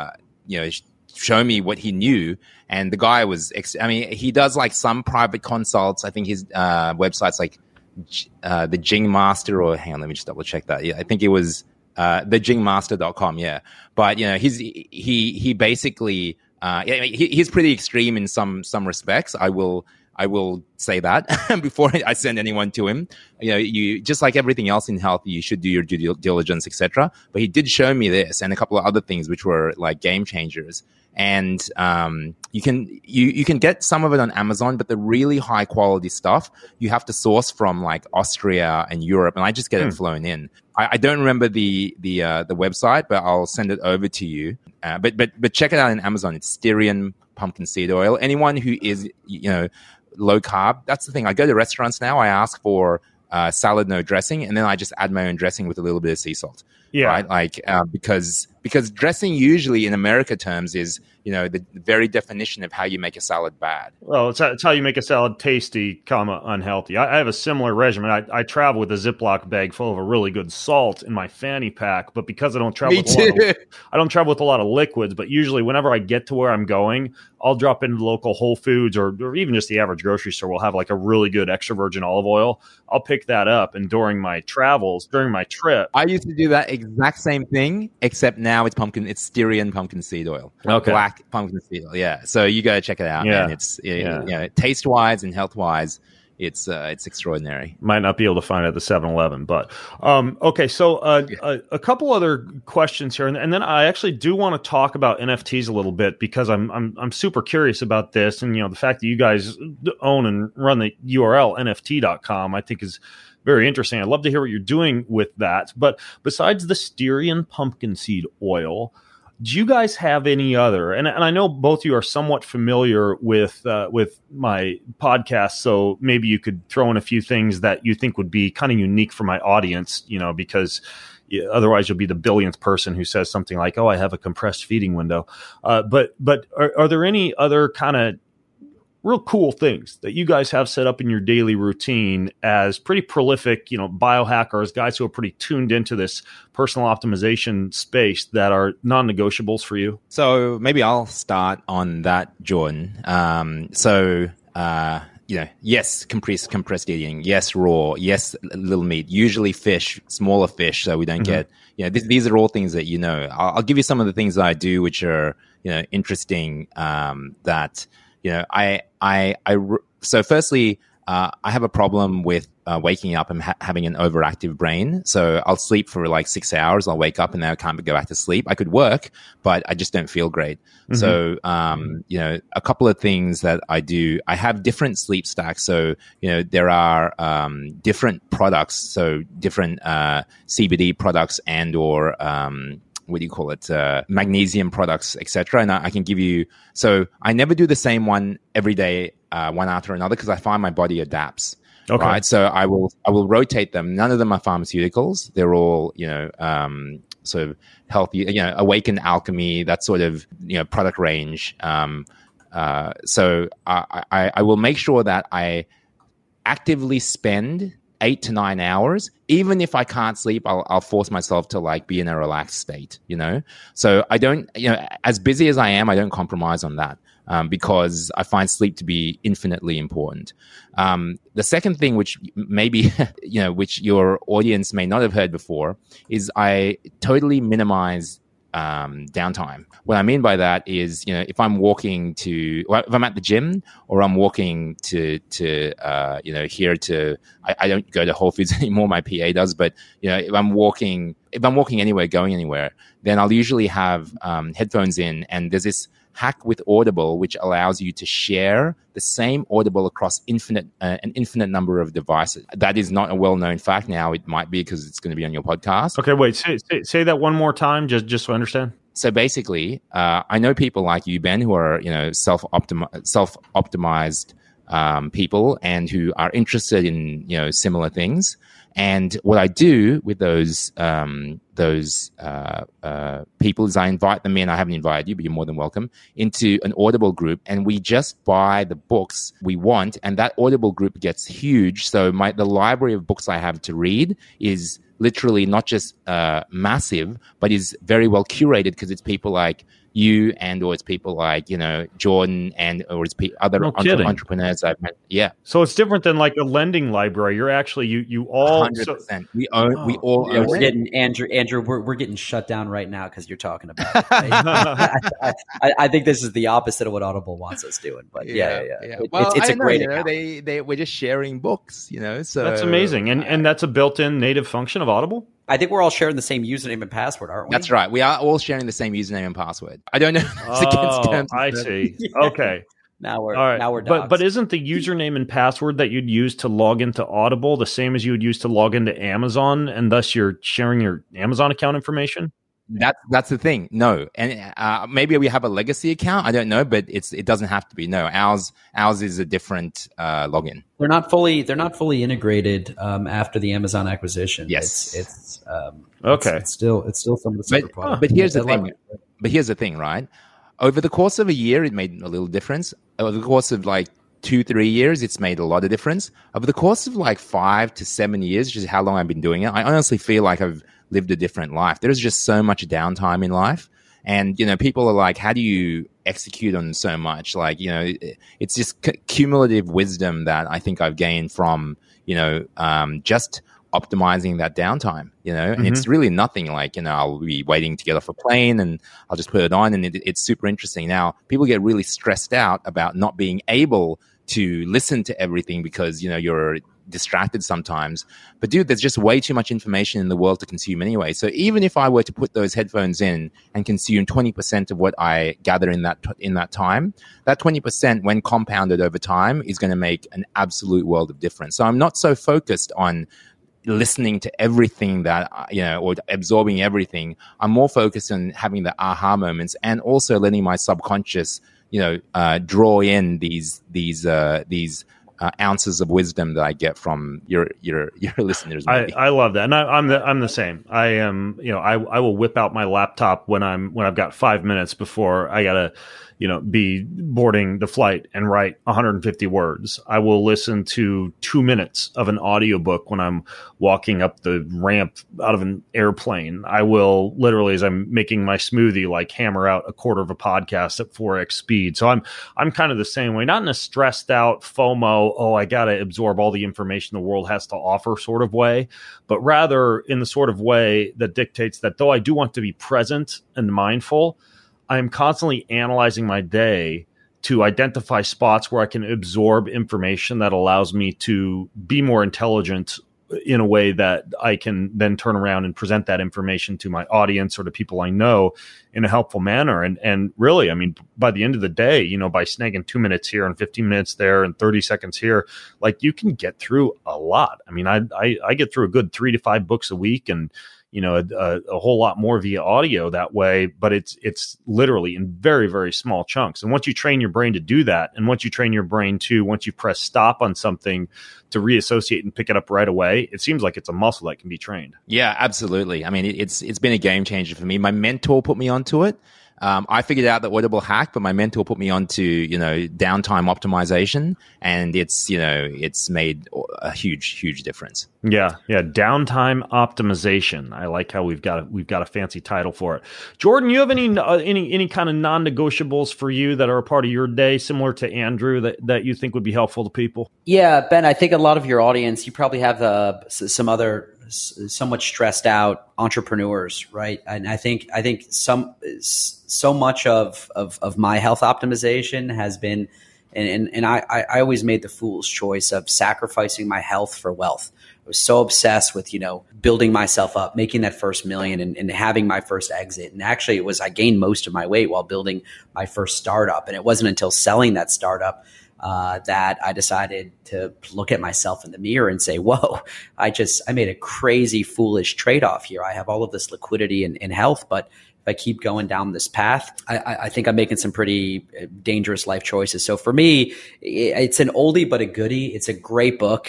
show me what he knew. And the guy was, he does like some private consults. I think his website's like the Jing Master, or hang on, let me just double check that. Yeah, I think it was thejingmaster.com. Yeah. But, he basically, he's pretty extreme in some respects. I will say that before I send anyone to him. You just like everything else in health, you should do your due diligence, etc. But he did show me this and a couple of other things which were like game changers. And you can get some of it on Amazon, but the really high quality stuff you have to source from like Austria and Europe, and I just get it flown in. I don't remember the website, but I'll send it over to you. But check it out in Amazon. It's Styrian pumpkin seed oil. Anyone who is low carb, that's the thing. I go to restaurants now. I ask for salad no dressing, and then I just add my own dressing with a little bit of sea salt. Yeah, right. Like because dressing usually in America terms is the very definition of how you make a salad bad. Well, it's how you make a salad tasty, unhealthy. I have a similar regimen. I travel with a Ziploc bag full of a really good salt in my fanny pack, but because I don't travel with a lot of liquids, but usually whenever I get to where I'm going, I'll drop into the local Whole Foods or even just the average grocery store will have like a really good extra virgin olive oil. I'll pick that up, and during my travels, during my trip, I used to do that exact same thing, except now it's Styrian pumpkin seed oil. Okay. Black pumpkin seed oil. Yeah. So you got to check it out. Yeah. And it's taste wise and health wise, it's extraordinary. Might not be able to find it at the 7-Eleven, but okay. So a couple other questions here, and then I actually do want to talk about NFTs a little bit because I'm super curious about this, and the fact that you guys own and run the URL NFT.com, I think is very interesting. I'd love to hear what you're doing with that. But besides the Styrian pumpkin seed oil, do you guys have any other? And I know both of you are somewhat familiar with my podcast, so maybe you could throw in a few things that you think would be kind of unique for my audience, because otherwise you'll be the billionth person who says something like, "Oh, I have a compressed feeding window." But are there any other kind of real cool things that you guys have set up in your daily routine as pretty prolific, biohackers, guys who are pretty tuned into this personal optimization space that are non-negotiables for you? So maybe I'll start on that, Jordan. So yes, compressed eating, yes, raw, yes, little meat, usually fish, smaller fish, so we don't get, these are all things that I'll give you some of the things that I do, which are interesting. So firstly, I have a problem with waking up and having an overactive brain. So I'll sleep for like 6 hours. I'll wake up and then I can't go back to sleep. I could work, but I just don't feel great. Mm-hmm. So, a couple of things that I do, I have different sleep stacks. So, there are different products. So different CBD products and or magnesium products, etc. And I can give you, so I never do the same one every day, one after another, because I find my body adapts. Okay. Right. So I will rotate them. None of them are pharmaceuticals. They're all, sort of healthy, Awaken Alchemy, that sort of, product range. So I will make sure that I actively spend 8 to 9 hours. Even if I can't sleep, I'll force myself to like be in a relaxed state, So I don't, as busy as I am, I don't compromise on that. Because I find sleep to be infinitely important. The second thing, which maybe, which your audience may not have heard before, is I totally minimize downtime. What I mean by that is, if I'm walking if I'm at the gym or I'm walking I don't go to Whole Foods anymore. My PA does, but if I'm walking anywhere, going anywhere, then I'll usually have headphones in, and there's this hack with Audible, which allows you to share the same Audible across an infinite number of devices. That is not a well-known fact. Now it might be because it's going to be on your podcast. Okay, wait. Say that one more time, just so I understand. So basically, I know people like you, Ben, who are self-optimized people and who are interested in similar things. And what I do with those people is I invite them in. I haven't invited you, but you're more than welcome, into an Audible group, and we just buy the books we want, and that Audible group gets huge. So the library of books I have to read is literally not just massive, but is very well curated, because it's people like you or it's people like Jordan or it's other entrepreneurs I've met. Yeah. So it's different than like a lending library. You're actually you all 100%. We all own. We're getting Andrew. We're getting shut down right now because you're talking about it. Right? I think this is the opposite of what Audible wants us doing. But yeah. Well, it's a great. We're just sharing books. So that's amazing, and that's a built-in native function of Audible. I think we're all sharing the same username and password, aren't we? That's right. We are all sharing the same username and password. I don't know. I see. Okay. Now we're doxed. But isn't the username and password that you'd use to log into Audible the same as you would use to log into Amazon, and thus you're sharing your Amazon account information? That's the thing. No, and maybe we have a legacy account. I don't know, but it doesn't have to be. No, ours is a different login. They're not fully integrated after the Amazon acquisition. Yes, it's okay. It's still some of the separate products. But here's the thing. But here's the thing, right? Over the course of a year, it made a little difference. Over the course of like 2-3 years, it's made a lot of difference. Over the course of like 5 to 7 years, which is how long I've been doing it, I honestly feel like I've lived a different life. There's just so much downtime in life. And, people are like, how do you execute on so much? Like, it's just cumulative wisdom that I think I've gained from, just optimizing that downtime, and it's really nothing like, I'll be waiting to get off a plane and I'll just put it on, and it's super interesting. Now, people get really stressed out about not being able to listen to everything because, you're distracted sometimes. But dude, there's just way too much information in the world to consume anyway. So even if I were to put those headphones in and consume 20% of what I gather in that time, that 20%, when compounded over time, is going to make an absolute world of difference. So I'm not so focused on listening to everything that, or absorbing everything. I'm more focused on having the aha moments and also letting my subconscious, draw in these ounces of wisdom that I get from your listeners. I love that, and I'm the same. I am, I will whip out my laptop when I've got 5 minutes before I gotta, be boarding the flight and write 150 words. I will listen to 2 minutes of an audiobook when I'm walking up the ramp out of an airplane. I will literally, as I'm making my smoothie, like hammer out a quarter of a podcast at 4x speed. So I'm kind of the same way, not in a stressed out FOMO, oh, I got to absorb all the information the world has to offer sort of way, but rather in the sort of way that dictates that though I do want to be present and mindful, I'm constantly analyzing my day to identify spots where I can absorb information that allows me to be more intelligent in a way that I can then turn around and present that information to my audience or to people I know in a helpful manner. And really, I mean, by the end of the day, by snagging 2 minutes here and 15 minutes there and 30 seconds here, like you can get through a lot. I mean, I get through a good 3 to 5 books a week and a whole lot more via audio that way, but it's literally in very, very small chunks. And once you train your brain to do that, and once you train your brain to, once you press stop on something to reassociate and pick it up right away, it seems like it's a muscle that can be trained. Yeah, absolutely. I mean, it's been a game changer for me. My mentor put me onto it. I figured out the Audible hack, but my mentor put me onto, downtime optimization, and it's made a huge difference. Yeah. Downtime optimization. I like how we've got a fancy title for it. Jordan, you have any kind of non-negotiables for you that are a part of your day, similar to Andrew, that you think would be helpful to people? Yeah, Ben, I think a lot of your audience, you probably have some other somewhat stressed out entrepreneurs, right? And I think so much of my health optimization has been, and I always made the fool's choice of sacrificing my health for wealth. I was so obsessed with, building myself up, making that first million and having my first exit. And actually I gained most of my weight while building my first startup. And it wasn't until selling that startup that I decided to look at myself in the mirror and say, whoa, I made a crazy, foolish trade-off here. I have all of this liquidity and health, but if I keep going down this path, I think I'm making some pretty dangerous life choices. So for me, it's an oldie but a goodie. It's a great book.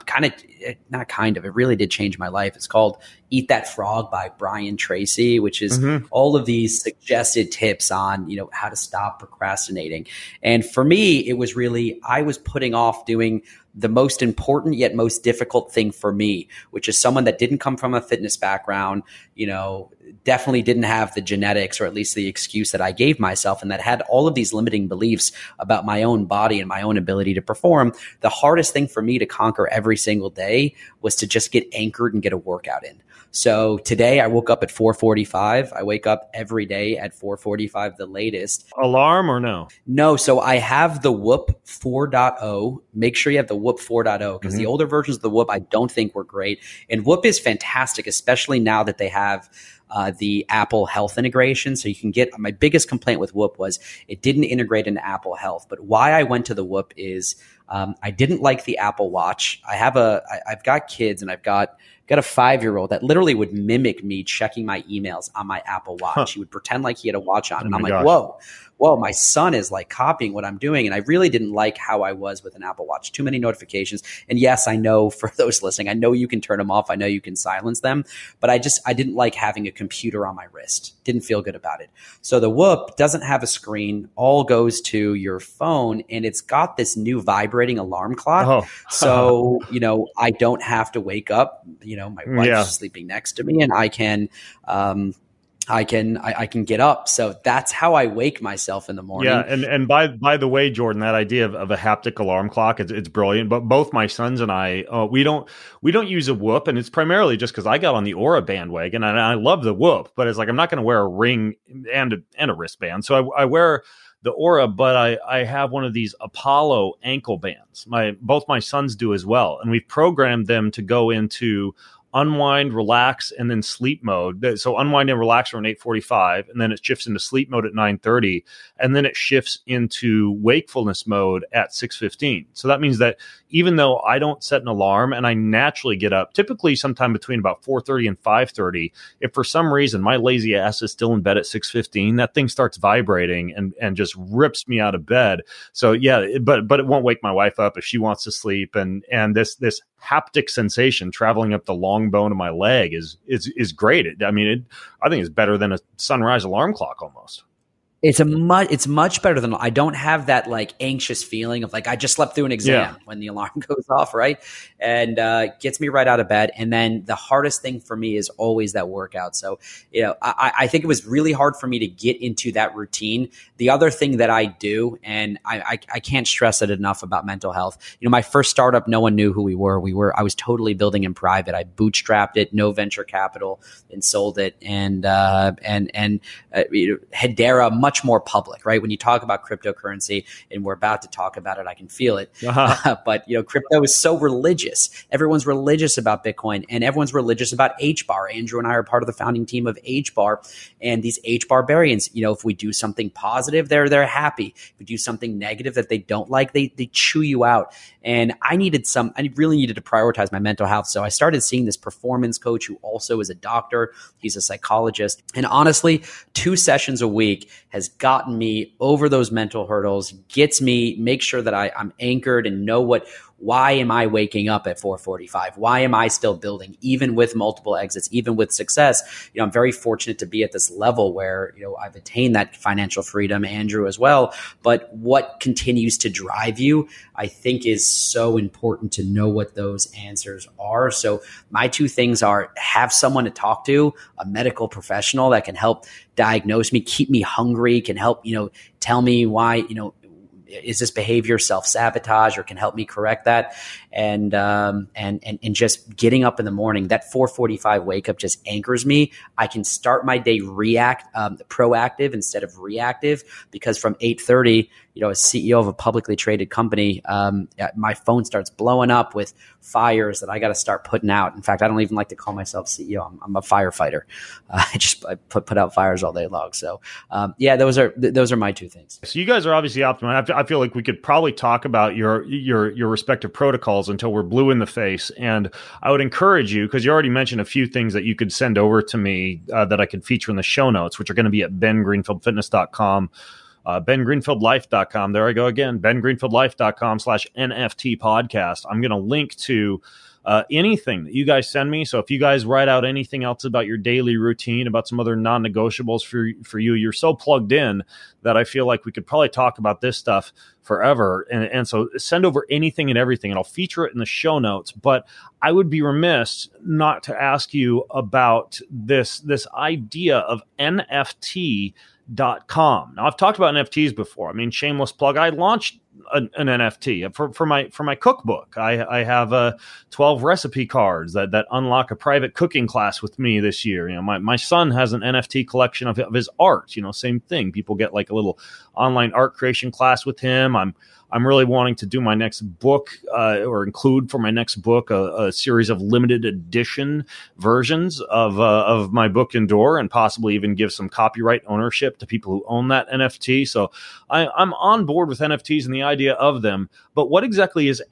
It really did change my life. It's called Eat That Frog by Brian Tracy, which is all of these suggested tips on, how to stop procrastinating. And for me, it was really, I was putting off doing the most important yet most difficult thing for me, which is someone that didn't come from a fitness background, definitely didn't have the genetics or at least the excuse that I gave myself, and that had all of these limiting beliefs about my own body and my own ability to perform. The hardest thing for me to conquer every single day was to just get anchored and get a workout in. So today I woke up at 4:45. I wake up every day at 4:45, the latest. Alarm or no? No. So I have the Whoop 4.0. Make sure you have the Whoop 4.0 because the older versions of the Whoop I don't think were great. And Whoop is fantastic, especially now that they have the Apple Health integration. So you can get, my biggest complaint with Whoop was it didn't integrate into Apple Health. But why I went to the Whoop is I didn't like the Apple Watch. I've got kids and I've got a 5-year-old that literally would mimic me checking my emails on my Apple Watch. He would pretend like he had a watch on. And I'm like, whoa, my son is like copying what I'm doing. And I really didn't like how I was with an Apple Watch. Too many notifications. And yes, I know for those listening, I know you can turn them off. I know you can silence them. But I didn't like having a computer on my wrist. Didn't feel good about it. So the Whoop doesn't have a screen. All goes to your phone. And it's got this new vibrating alarm clock. So, I don't have to wake up. My wife's sleeping next to me and I can get up. So that's how I wake myself in the morning. Yeah. And by the way, Jordan, that idea of a haptic alarm clock, it's brilliant. But both my sons and I, we don't use a Whoop. And it's primarily just because I got on the Oura bandwagon and I love the Whoop, but it's like, I'm not going to wear a ring and a wristband. So I wear the Oura, but I have one of these Apollo ankle bands. Both my sons do as well. And we've programmed them to go into unwind, relax, and then sleep mode. So unwind and relax around 8:45, and then it shifts into sleep mode at 9:30, and then it shifts into wakefulness mode at 6:15. So that means that even though I don't set an alarm and I naturally get up, typically sometime between about 4:30 and 5:30, if for some reason my lazy ass is still in bed at 6:15, that thing starts vibrating and just rips me out of bed. So yeah, but it won't wake my wife up if she wants to sleep. And this haptic sensation traveling up the long bone of my leg is great. I think it's better than a sunrise alarm clock almost. It's much better than, I don't have that like anxious feeling of like I just slept through an exam when the alarm goes off, right? And gets me right out of bed. And then the hardest thing for me is always that workout. So, I think it was really hard for me to get into that routine. The other thing that I do, and I can't stress it enough about mental health. My first startup, no one knew who we were. I was totally building in private. I bootstrapped it, no venture capital, and sold it. And Hedera, much more public, right? When you talk about cryptocurrency, and we're about to talk about it, I can feel it. But crypto is so religious. Everyone's religious about Bitcoin, and everyone's religious about HBAR. Andrew and I are part of the founding team of HBAR, and these HBAR-barians, if we do something positive, they're happy. If we do something negative that they don't like, they chew you out. And I really needed to prioritize my mental health. So I started seeing this performance coach who also is a doctor. He's a psychologist. And honestly, 2 sessions a week has gotten me over those mental hurdles, make sure that I'm anchored and know why am I waking up at 4:45? Why am I still building, even with multiple exits, even with success? I'm very fortunate to be at this level where, I've attained that financial freedom, Andrew as well. But what continues to drive you, I think, is so important to know what those answers are. So my 2 things are: have someone to talk to, a medical professional that can help diagnose me, keep me hungry, can help, tell me why, is this behavior self-sabotage, or can help me correct that? And just getting up in the morning, that 4:45 wake up just anchors me. I can start my day proactive instead of reactive, because from 8:30, as CEO of a publicly traded company, my phone starts blowing up with fires that I got to start putting out. In fact, I don't even like to call myself CEO. I'm a firefighter. I put out fires all day long. So those are my 2 things. So you guys are obviously optimal. I feel like we could probably talk about your respective protocols until we're blue in the face. And I would encourage you, because you already mentioned a few things that you could send over to me that I could feature in the show notes, which are going to be at bengreenfieldfitness.com. bengreenfieldlife.com. There I go again. bengreenfieldlife.com/NFT podcast. I'm going to link to anything that you guys send me. So if you guys write out anything else about your daily routine, about some other non-negotiables for you, you're so plugged in that I feel like we could probably talk about this stuff forever. And so send over anything and everything, and I'll feature it in the show notes. But I would be remiss not to ask you about this idea of NFT.com. Now, I've talked about NFTs before. I mean, shameless plug. I launched an NFT for my cookbook. I have 12 recipe cards that unlock a private cooking class with me this year. My son has an NFT collection of his art. Same thing. People get like a little online art creation class with him. I'm really wanting to do my next book or include for my next book a series of limited edition versions of my book Endure, and possibly even give some copyright ownership to people who own that NFT. So I'm on board with NFTs and the idea of them. But what exactly is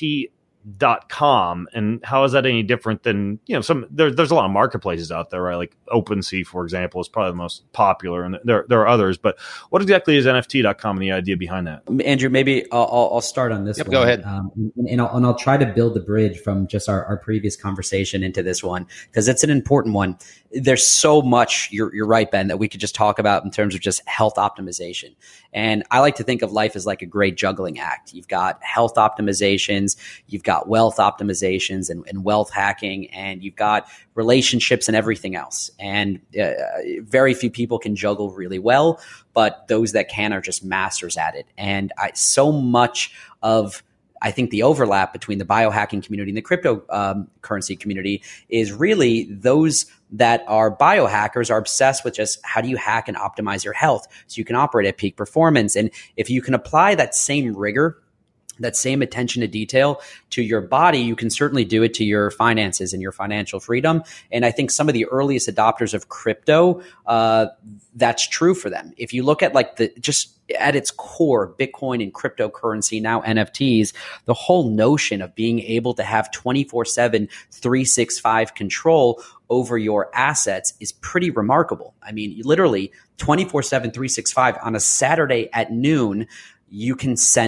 NFT.com, and how is that any different than, there's a lot of marketplaces out there, right? Like OpenSea, for example, is probably the most popular, and there are others. But what exactly is NFT.com and the idea behind that? Andrew, maybe I'll start on this one. Go ahead. And I'll try to build the bridge from just our previous conversation into this one, because it's an important one. There's so much, you're right, Ben, that we could just talk about in terms of just health optimization. And I like to think of life as like a great juggling act. You've got health optimizations, you've got wealth optimizations and wealth hacking, and you've got relationships and everything else. And very few people can juggle really well, but those that can are just masters at it. And so much of, I think, the overlap between the biohacking community and the cryptocurrency community is really those that are biohackers are obsessed with just how do you hack and optimize your health so you can operate at peak performance. And if you can apply that same rigor, that same attention to detail to your body, you can certainly do it to your finances and your financial freedom. And I think some of the earliest adopters of crypto, that's true for them. If you look at just at its core, Bitcoin and cryptocurrency, now NFTs, the whole notion of being able to have 24/7, 365 control over your assets is pretty remarkable. I mean, literally 24/7, 365 on a Saturday at noon, you can send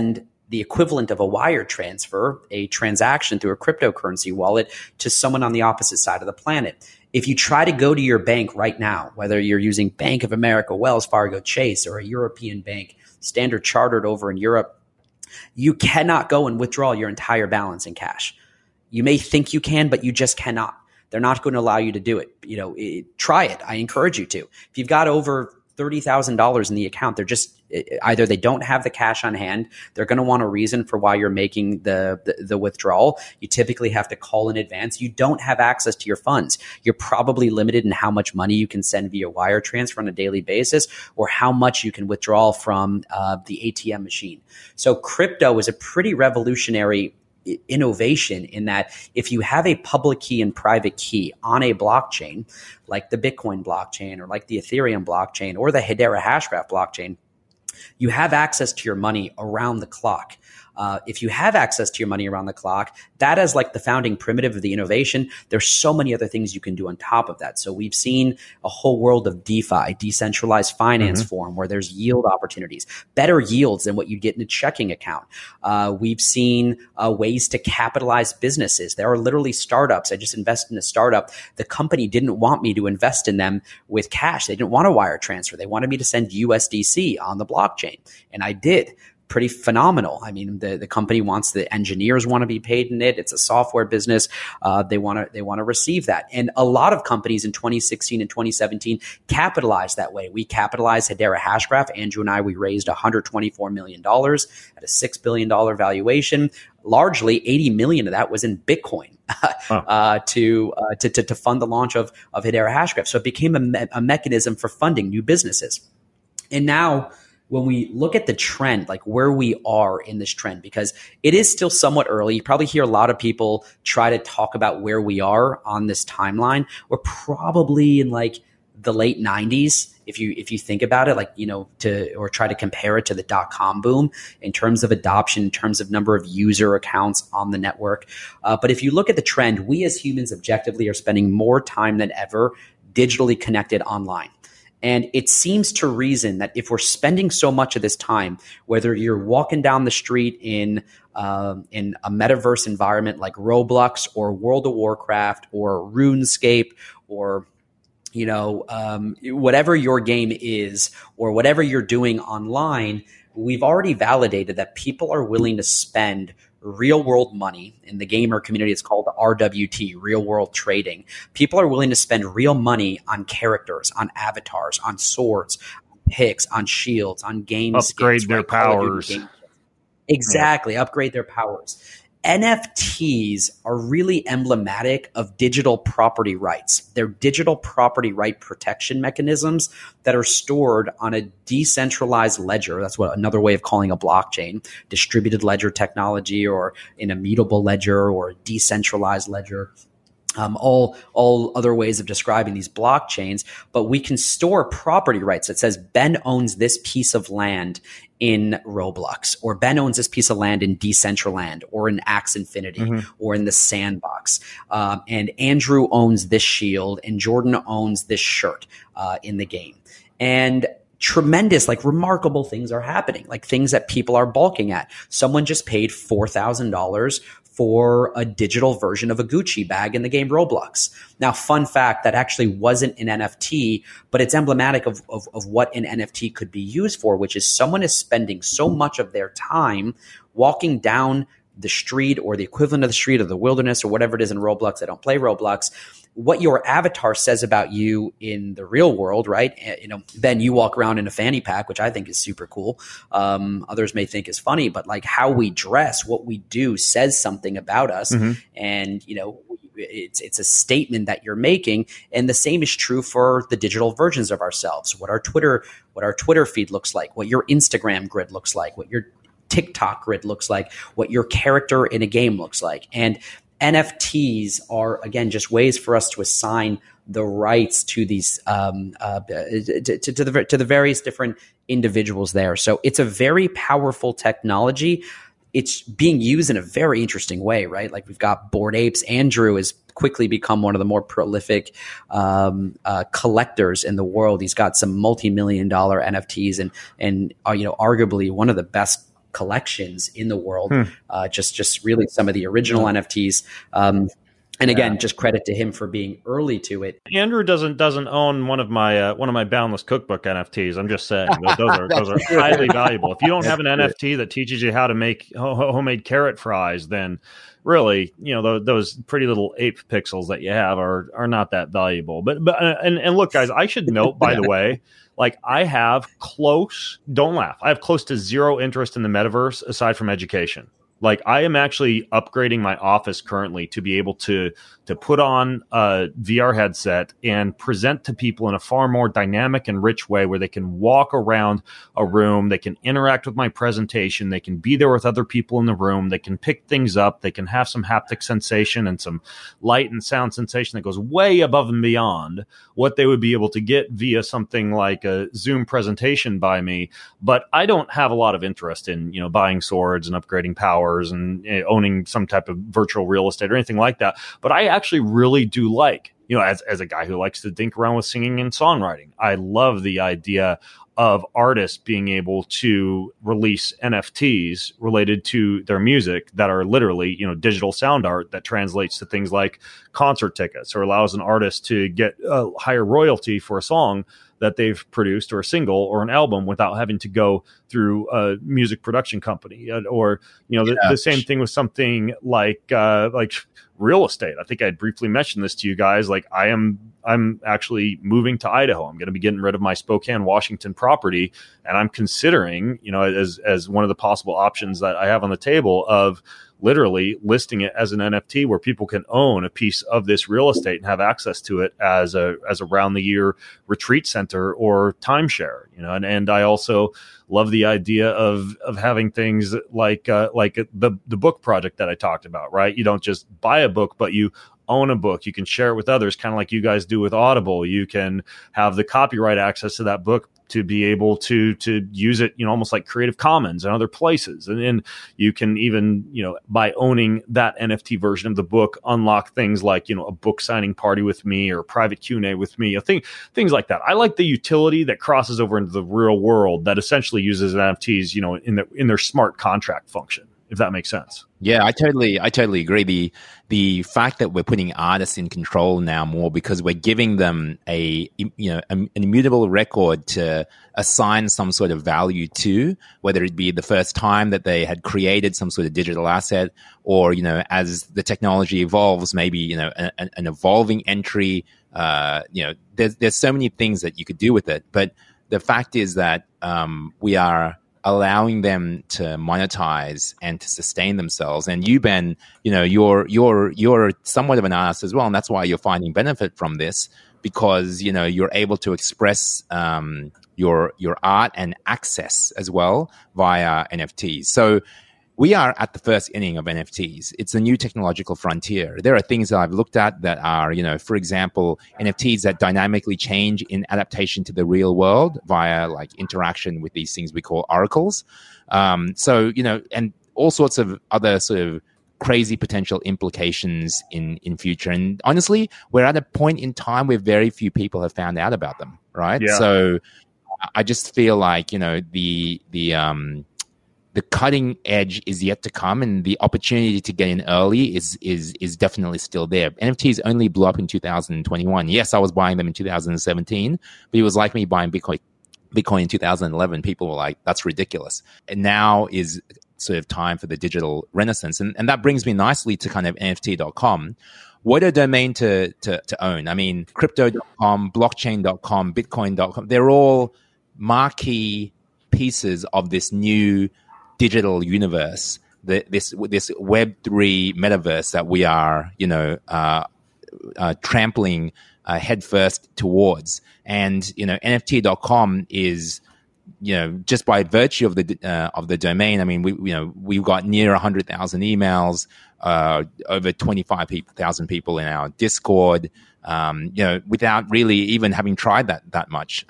the equivalent of a wire transfer, a transaction through a cryptocurrency wallet to someone on the opposite side of the planet. If you try to go to your bank right now, whether you're using Bank of America, Wells Fargo, Chase, or a European bank, Standard Chartered over in Europe, you cannot go and withdraw your entire balance in cash. You may think you can, but you just cannot. They're not going to allow you to do it. Try it. I encourage you to. If you've got over $30,000 in the account, they're just either they don't have the cash on hand. They're going to want a reason for why you're making the withdrawal. You typically have to call in advance. You don't have access to your funds. You're probably limited in how much money you can send via wire transfer on a daily basis, or how much you can withdraw from the ATM machine. So crypto is a pretty revolutionary innovation in that if you have a public key and private key on a blockchain, like the Bitcoin blockchain or like the Ethereum blockchain or the Hedera Hashgraph blockchain, you have access to your money around the clock. If you have access to your money around the clock, that is like the founding primitive of the innovation. There's so many other things you can do on top of that. So we've seen a whole world of DeFi, decentralized finance form, where there's yield opportunities, better yields than what you get in a checking account. We've seen ways to capitalize businesses. There are literally startups. I just invested in a startup. The company didn't want me to invest in them with cash. They didn't want a wire transfer. They wanted me to send USDC on the blockchain, and I did. Pretty phenomenal. I mean, the company wants, the engineers want to be paid in it. It's a software business. They want to receive that. And a lot of companies in 2016 and 2017 capitalized that way. We capitalized Hedera Hashgraph. Andrew and I, we raised $124 million at a $6 billion valuation. Largely, 80 million of that was in Bitcoin to fund the launch of Hedera Hashgraph. So it became a mechanism for funding new businesses. And now, when we look at the trend, like where we are in this trend, because it is still somewhat early. You probably hear a lot of people try to talk about where we are on this timeline. We're probably in like the late 90s, if you think about it, like, or try to compare it to the .com boom in terms of adoption, in terms of number of user accounts on the network. But if you look at the trend, we as humans objectively are spending more time than ever digitally connected online. And it seems to reason that if we're spending so much of this time, whether you're walking down the street in a metaverse environment like Roblox or World of Warcraft or RuneScape or whatever your game is or whatever you're doing online, we've already validated that people are willing to spend real world money. In the gamer community, it's called RWT, real world trading. People are willing to spend real money on characters, on avatars, on swords, on picks, on shields, on game upgrade skins, their powers. Exactly, upgrade their powers. NFTs are really emblematic of digital property rights. They're digital property right protection mechanisms that are stored on a decentralized ledger. That's what another way of calling a blockchain, distributed ledger technology, or an immutable ledger, or a decentralized ledger. All other ways of describing these blockchains, but we can store property rights. It says Ben owns this piece of land in Roblox, or Ben owns this piece of land in Decentraland, or in Axie Infinity, or in the Sandbox. And Andrew owns this shield, and Jordan owns this shirt in the game. And tremendous, like remarkable things are happening, like things that people are balking at. Someone just paid $4,000 for a digital version of a Gucci bag in the game Roblox. Now, fun fact, that actually wasn't an NFT, but it's emblematic of what an NFT could be used for, which is someone is spending so much of their time walking down the street, or the equivalent of the street, or the wilderness, or whatever it is in Roblox. I don't play Roblox. What your avatar says about you in the real world, right? Ben, you walk around in a fanny pack, which I think is super cool. Others may think is funny, but like how we dress, what we do says something about us. And, it's a statement that you're making. And the same is true for the digital versions of ourselves, what our Twitter feed looks like, what your Instagram grid looks like, what your TikTok grid looks like, what your character in a game looks like. And NFTs are, again, just ways for us to assign the rights to these to the various different individuals there. So it's a very powerful technology. It's being used in a very interesting way, right? Like we've got Bored Apes. Andrew has quickly become one of the more prolific collectors in the world. He's got some multi-million-dollar NFTs and arguably one of the best collections in the world. Just really some of the original NFTs. And again, just credit to him for being early to it. Andrew doesn't own one of my Boundless Cookbook NFTs. I'm just saying those are highly valuable. If you don't have an NFT that teaches you how to make homemade carrot fries, then really, those pretty little ape pixels that you have are not that valuable. But look, guys, I should note, by the way, like I have close to zero interest in the metaverse aside from education. Like I am actually upgrading my office currently to be able to put on a VR headset and present to people in a far more dynamic and rich way where they can walk around a room, they can interact with my presentation, they can be there with other people in the room, they can pick things up, they can have some haptic sensation and some light and sound sensation that goes way above and beyond what they would be able to get via something like a Zoom presentation by me. But I don't have a lot of interest in, buying swords and upgrading powers and owning some type of virtual real estate or anything like that. But I actually really do like, as a guy who likes to dink around with singing and songwriting, I love the idea of artists being able to release NFTs related to their music that are literally, digital sound art that translates to things like concert tickets or allows an artist to get a higher royalty for a song that they've produced or a single or an album without having to go through a music production company or, the same thing with something like real estate. I think I briefly mentioned this to you guys. Like I'm actually moving to Idaho. I'm going to be getting rid of my Spokane, Washington property. And I'm considering, as one of the possible options that I have on the table of literally listing it as an NFT where people can own a piece of this real estate and have access to it as a round the year retreat center or timeshare, and I also love the idea of having things like the book project that I talked about, right? You don't just buy a book, but you own a book. You can share it with others, kind of like you guys do with Audible. You can have the copyright access to that book to be able to use it, almost like Creative Commons and other places. And then you can even, by owning that NFT version of the book, unlock things like, a book signing party with me or a private Q&A with me, things like that. I like the utility that crosses over into the real world that essentially uses NFTs, in their smart contract function, if that makes sense. Yeah, I totally agree. The fact that we're putting artists in control now more because we're giving them an immutable record to assign some sort of value to, whether it be the first time that they had created some sort of digital asset, or as the technology evolves, maybe an evolving entry. There's so many things that you could do with it, but the fact is that we are allowing them to monetize and to sustain themselves. And you, Ben, you're somewhat of an artist as well, and that's why you're finding benefit from this, because you're able to express your art and access as well via NFTs. So we are at the first inning of NFTs. It's a new technological frontier. There are things that I've looked at that are, for example, NFTs that dynamically change in adaptation to the real world via like interaction with these things we call oracles. And all sorts of other sort of crazy potential implications in future. And honestly, we're at a point in time where very few people have found out about them, right? Yeah. So I just feel like, the cutting edge is yet to come, and the opportunity to get in early is definitely still there. NFTs only blew up in 2021. Yes, I was buying them in 2017, but it was like me buying Bitcoin in 2011. People were like, that's ridiculous. And now is sort of time for the digital renaissance. And that brings me nicely to kind of NFT.com. What a domain to own. I mean, crypto.com, blockchain.com, bitcoin.com, they're all marquee pieces of this new digital universe, this Web3 metaverse that we are, trampling headfirst towards. And NFT.com is, just by virtue of the domain. I mean, we've got near 100,000 emails, over 25,000 people in our Discord, without really even having tried that much.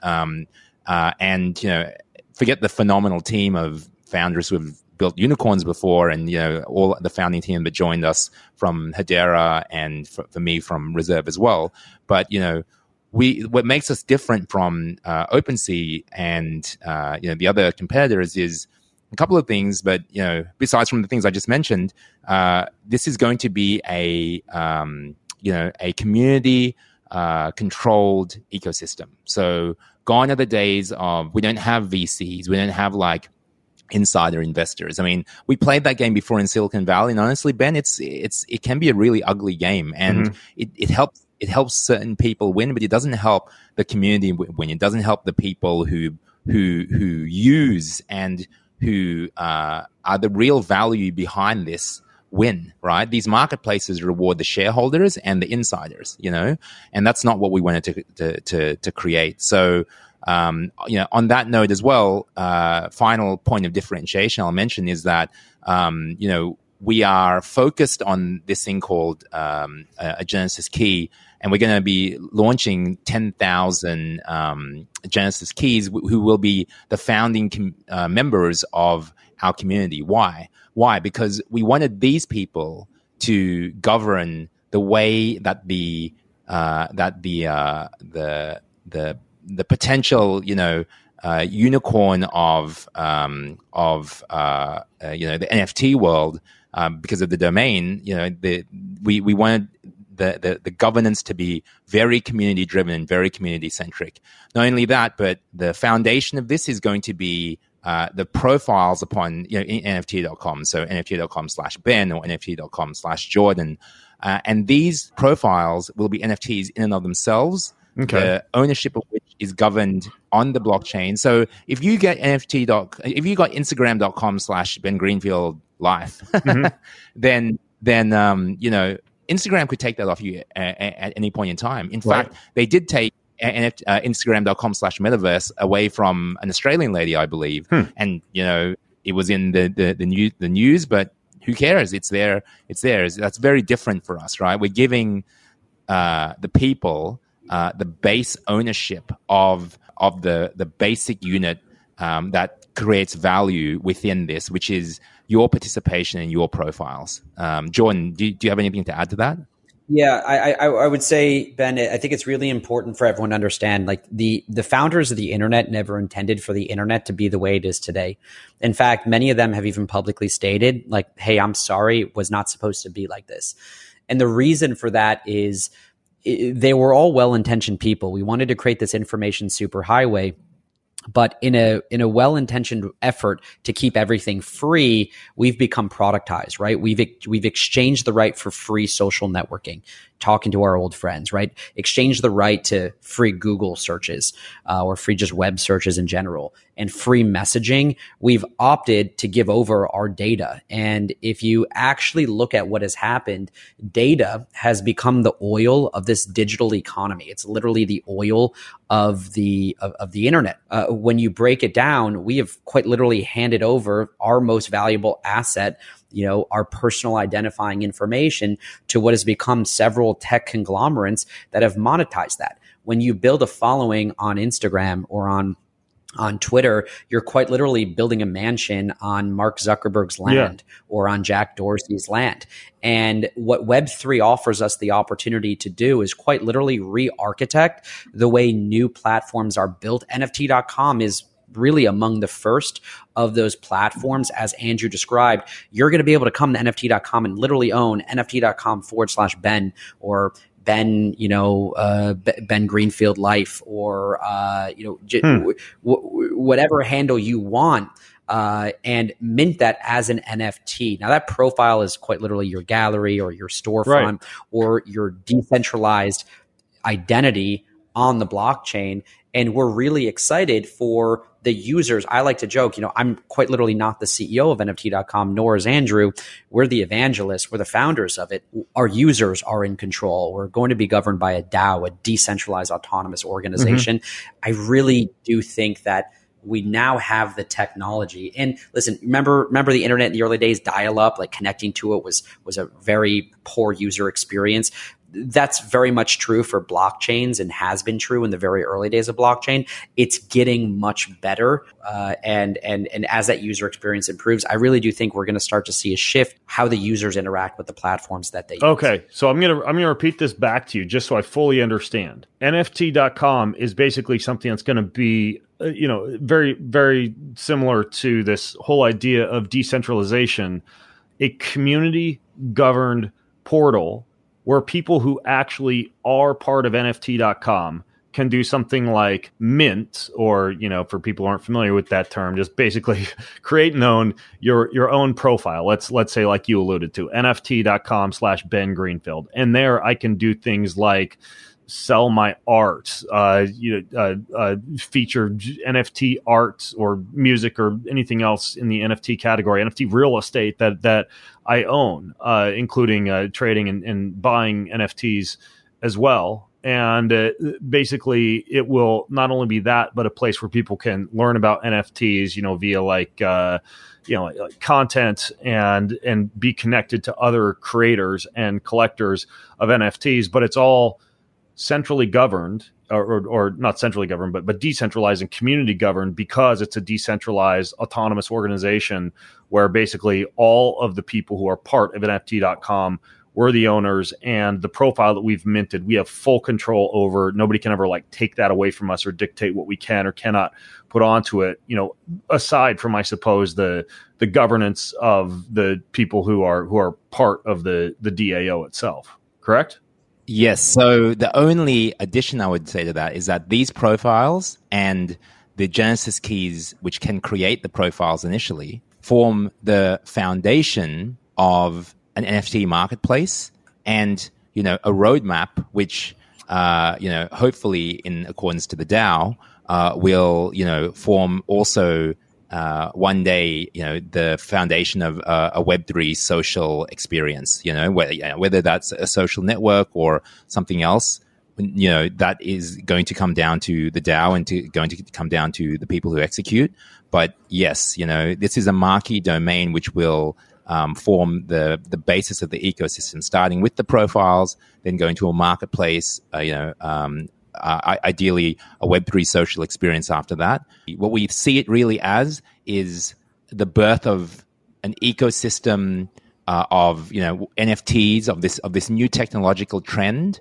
Forget the phenomenal team of founders who have built unicorns before, and all the founding team that joined us from Hedera, and for me from Reserve as well. But what makes us different from OpenSea and the other competitors is a couple of things, but besides from the things I just mentioned, this is going to be a community controlled ecosystem. So gone are the days of we don't have VCs, we don't have like insider investors. I mean, we played that game before in Silicon Valley, and honestly, Ben, it can be a really ugly game, and it helps certain people win, but it doesn't help the community win. It doesn't help the people who use and who are the real value behind this win, right? These marketplaces reward the shareholders and the insiders, and that's not what we wanted to create. So, on that note as well, final point of differentiation I'll mention is that, we are focused on this thing called a Genesis key, and we're going to be launching 10,000 Genesis keys who will be the founding members of our community. Why? Because we wanted these people to govern the way that the potential, unicorn of the NFT world, because of the domain, we wanted the governance to be very community driven and very community centric. Not only that, but the foundation of this is going to be the profiles upon NFT.com. So NFT.com/Ben or NFT.com/Jordan. And these profiles will be NFTs in and of themselves. Okay. The ownership of which is governed on the blockchain. So if you get if you got Instagram.com/Ben Greenfield Life, then Instagram could take that off you at any point in time. In fact, they did take Instagram.com/metaverse away from an Australian lady, I believe. And, it was in the news, but who cares? It's there. That's very different for us, right? We're giving the people the base ownership of the basic unit that creates value within this, which is your participation and your profiles. Jordan, do you have anything to add to that? Yeah, I would say, Ben, I think it's really important for everyone to understand, like the founders of the internet never intended for the internet to be the way it is today. In fact, many of them have even publicly stated, like, hey, I'm sorry, it was not supposed to be like this. And the reason for that is they were all well-intentioned people. We wanted to create this information superhighway, but in a well-intentioned effort to keep everything free, we've become productized, right? We've exchanged the right for free social networking, talking to our old friends, right? Exchange the right to free Google searches or free just web searches in general, and free messaging. We've opted to give over our data. And if you actually look at what has happened, data has become the oil of this digital economy. It's literally the oil of the internet. When you break it down, we have quite literally handed over our most valuable asset, our personal identifying information, to what has become several tech conglomerates that have monetized that. When you build a following on Instagram or on Twitter, you're quite literally building a mansion on Mark Zuckerberg's land or on Jack Dorsey's land. And what Web3 offers us the opportunity to do is quite literally re-architect the way new platforms are built. NFT.com is really among the first of those platforms. As Andrew described, you're going to be able to come to NFT.com and literally own NFT.com/Ben or Ben, Ben Greenfield Life, or whatever handle you want, and mint that as an NFT. Now, that profile is quite literally your gallery or your storefront or your decentralized identity on the blockchain. And we're really excited for the users. I like to joke, I'm quite literally not the CEO of NFT.com, nor is Andrew. We're the evangelists. We're the founders of it. Our users are in control. We're going to be governed by a DAO, a decentralized autonomous organization. I really do think that we now have the technology. And listen, remember the internet in the early days, dial up, like connecting to it was a very poor user experience. that's very much true for blockchains and has been true in the very early days of blockchain. It's getting much better. And as that user experience improves, I really do think we're going to start to see a shift how the users interact with the platforms that they use. Okay. So I'm going to repeat this back to you just so I fully understand. NFT.com is basically something that's going to be very, very similar to this whole idea of decentralization, a community governed portal where people who actually are part of NFT.com can do something like mint, or, for people who aren't familiar with that term, just basically create and own your own profile. Let's say, like you alluded to, NFT.com/Ben Greenfield. And there I can do things like sell my art, feature NFT art or music or anything else in the NFT category, NFT real estate that I own, including trading and buying NFTs as well. And basically, it will not only be that, but a place where people can learn about NFTs, via like content and be connected to other creators and collectors of NFTs. But it's all centrally governed, or not centrally governed, but decentralized and community governed, because it's a decentralized autonomous organization where basically all of the people who are part of NFT.com, we're the owners, and the profile that we've minted, we have full control over. Nobody can ever take that away from us or dictate what we can or cannot put onto it, aside from, I suppose, the governance of the people who are part of the DAO itself. Correct? Yes. So the only addition I would say to that is that these profiles and the Genesis keys, which can create the profiles initially, form the foundation of an NFT marketplace and, a roadmap, which, hopefully in accordance to the DAO, will, form also one day, the foundation of a Web3 social experience, whether that's a social network or something else, that is going to come down to the DAO and going to come down to the people who execute. But yes, this is a marquee domain which will form the basis of the ecosystem, starting with the profiles, then going to a marketplace, ideally a Web3 social experience after that. What we see it really as is the birth of an ecosystem of NFTs, of this new technological trend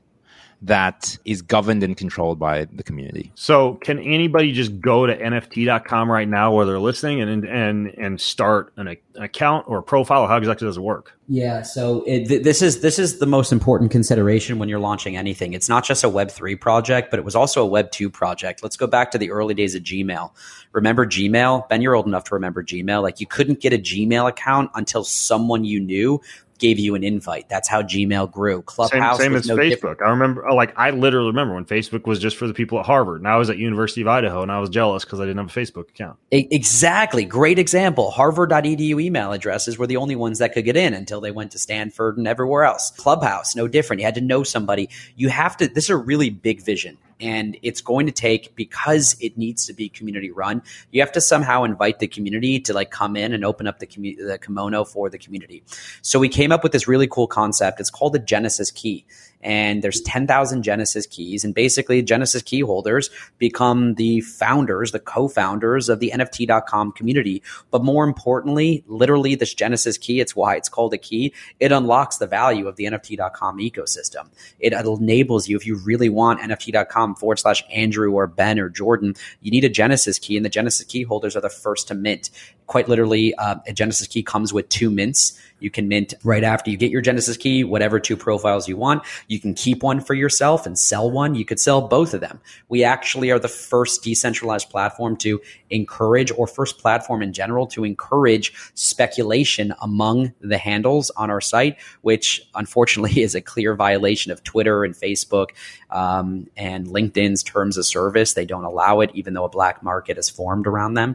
that is governed and controlled by the community. So can anybody just go to NFT.com right now where they're listening and start an account or a profile? How exactly does it work? Yeah, so this is the most important consideration when you're launching anything. It's not just a Web3 project, but it was also a Web2 project. Let's go back to the early days of Gmail. Remember Gmail? Ben, you're old enough to remember Gmail. You couldn't get a Gmail account until someone you knew gave you an invite. That's how Gmail grew. Clubhouse same was as no Facebook. different. I remember, I literally remember when Facebook was just for the people at Harvard, and I was at University of Idaho, and I was jealous because I didn't have a Facebook account. Exactly. Great example. Harvard.edu email addresses were the only ones that could get in until they went to Stanford and everywhere else. Clubhouse, no different. You had to know somebody. This is a really big vision. And it's going to take, because it needs to be community run, you have to somehow invite the community to come in and open up the kimono for the community. So we came up with this really cool concept. It's called the Genesis key. And there's 10,000 Genesis keys. And basically, Genesis key holders become the founders, the co-founders of the NFT.com community. But more importantly, literally, this Genesis key, it's why it's called a key. It unlocks the value of the NFT.com ecosystem. It enables you, if you really want NFT.com/Andrew or Ben or Jordan, you need a Genesis key. And the Genesis key holders are the first to mint. Quite literally, a Genesis key comes with 2 mints. You can mint right after you get your Genesis key, whatever 2 profiles you want. You can keep one for yourself and sell one. You could sell both of them. We actually are the first decentralized platform to encourage, or first platform in general to encourage speculation among the handles on our site, which unfortunately is a clear violation of Twitter and Facebook and LinkedIn's terms of service. They don't allow it, even though a black market has formed around them.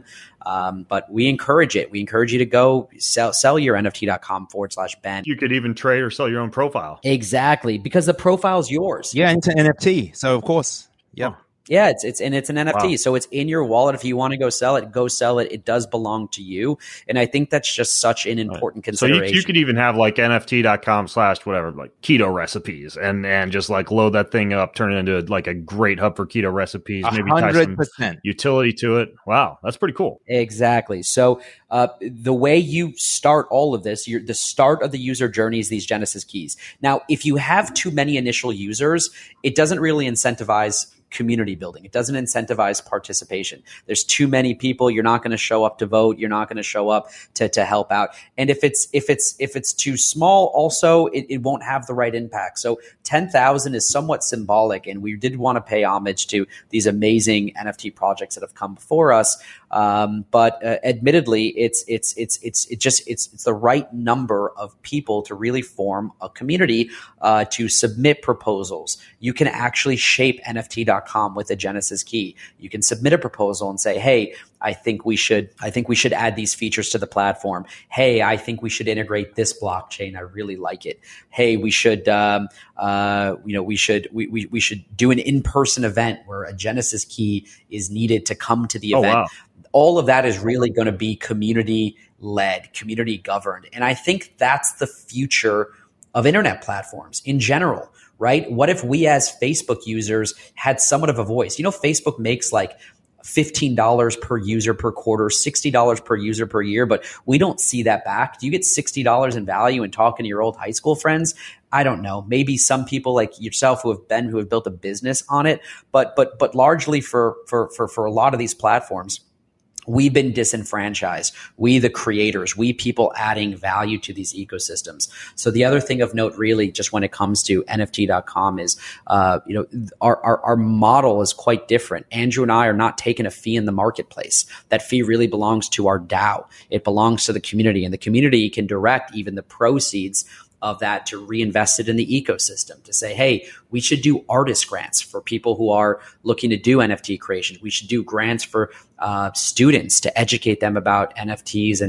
But we encourage it. We encourage you to go sell your NFT.com/Ben. You could even trade or sell your own profile. Exactly, because the profile is yours. Yeah, into NFT. So of course, yeah. Yeah, it's an NFT. Wow. So it's in your wallet. If you want to go sell it, go sell it. It does belong to you. And I think that's just such an important consideration. So you could even have like NFT.com/whatever, like keto recipes and just like load that thing up, turn it into like a great hub for keto recipes, maybe tie some 100%. utility to it. Wow, that's pretty cool. Exactly. So the way you start all of this, the start of the user journey is these Genesis keys. Now, if you have too many initial users, it doesn't really incentivize community building. It doesn't incentivize participation. There's too many people. You're not going to show up to vote. You're not going to show up to help out. And if it's too small, also it won't have the right impact. So 10,000 is somewhat symbolic, and we did want to pay homage to these amazing NFT projects that have come before us. But admittedly, it's the right number of people to really form a community to submit proposals. You can actually shape NFT.com with a Genesis key. You can submit a proposal and say, "Hey, I think we should add these features to the platform. Hey, I think we should integrate this blockchain. I really like it. Hey, we should we should do an in-person event where a Genesis key is needed to come to the event." Wow. All of that is really going to be community-led, community-governed. And I think that's the future of internet platforms in general, right? What if we as Facebook users had somewhat of a voice? You know, Facebook makes like $15 per user per quarter, $60 per user per year, but we don't see that back. Do you get $60 in value in talking to your old high school friends? I don't know. Maybe some people like yourself who have built a business on it, but largely for a lot of these platforms, we've been disenfranchised. We, the creators, we people adding value to these ecosystems. So the other thing of note, really, just when it comes to NFT.com is, our model is quite different. Andrew and I are not taking a fee in the marketplace. That fee really belongs to our DAO. It belongs to the community, and the community can direct even the proceeds of that to reinvest it in the ecosystem, to say, hey, we should do artist grants for people who are looking to do NFT creation. We should do grants for students to educate them about NFTs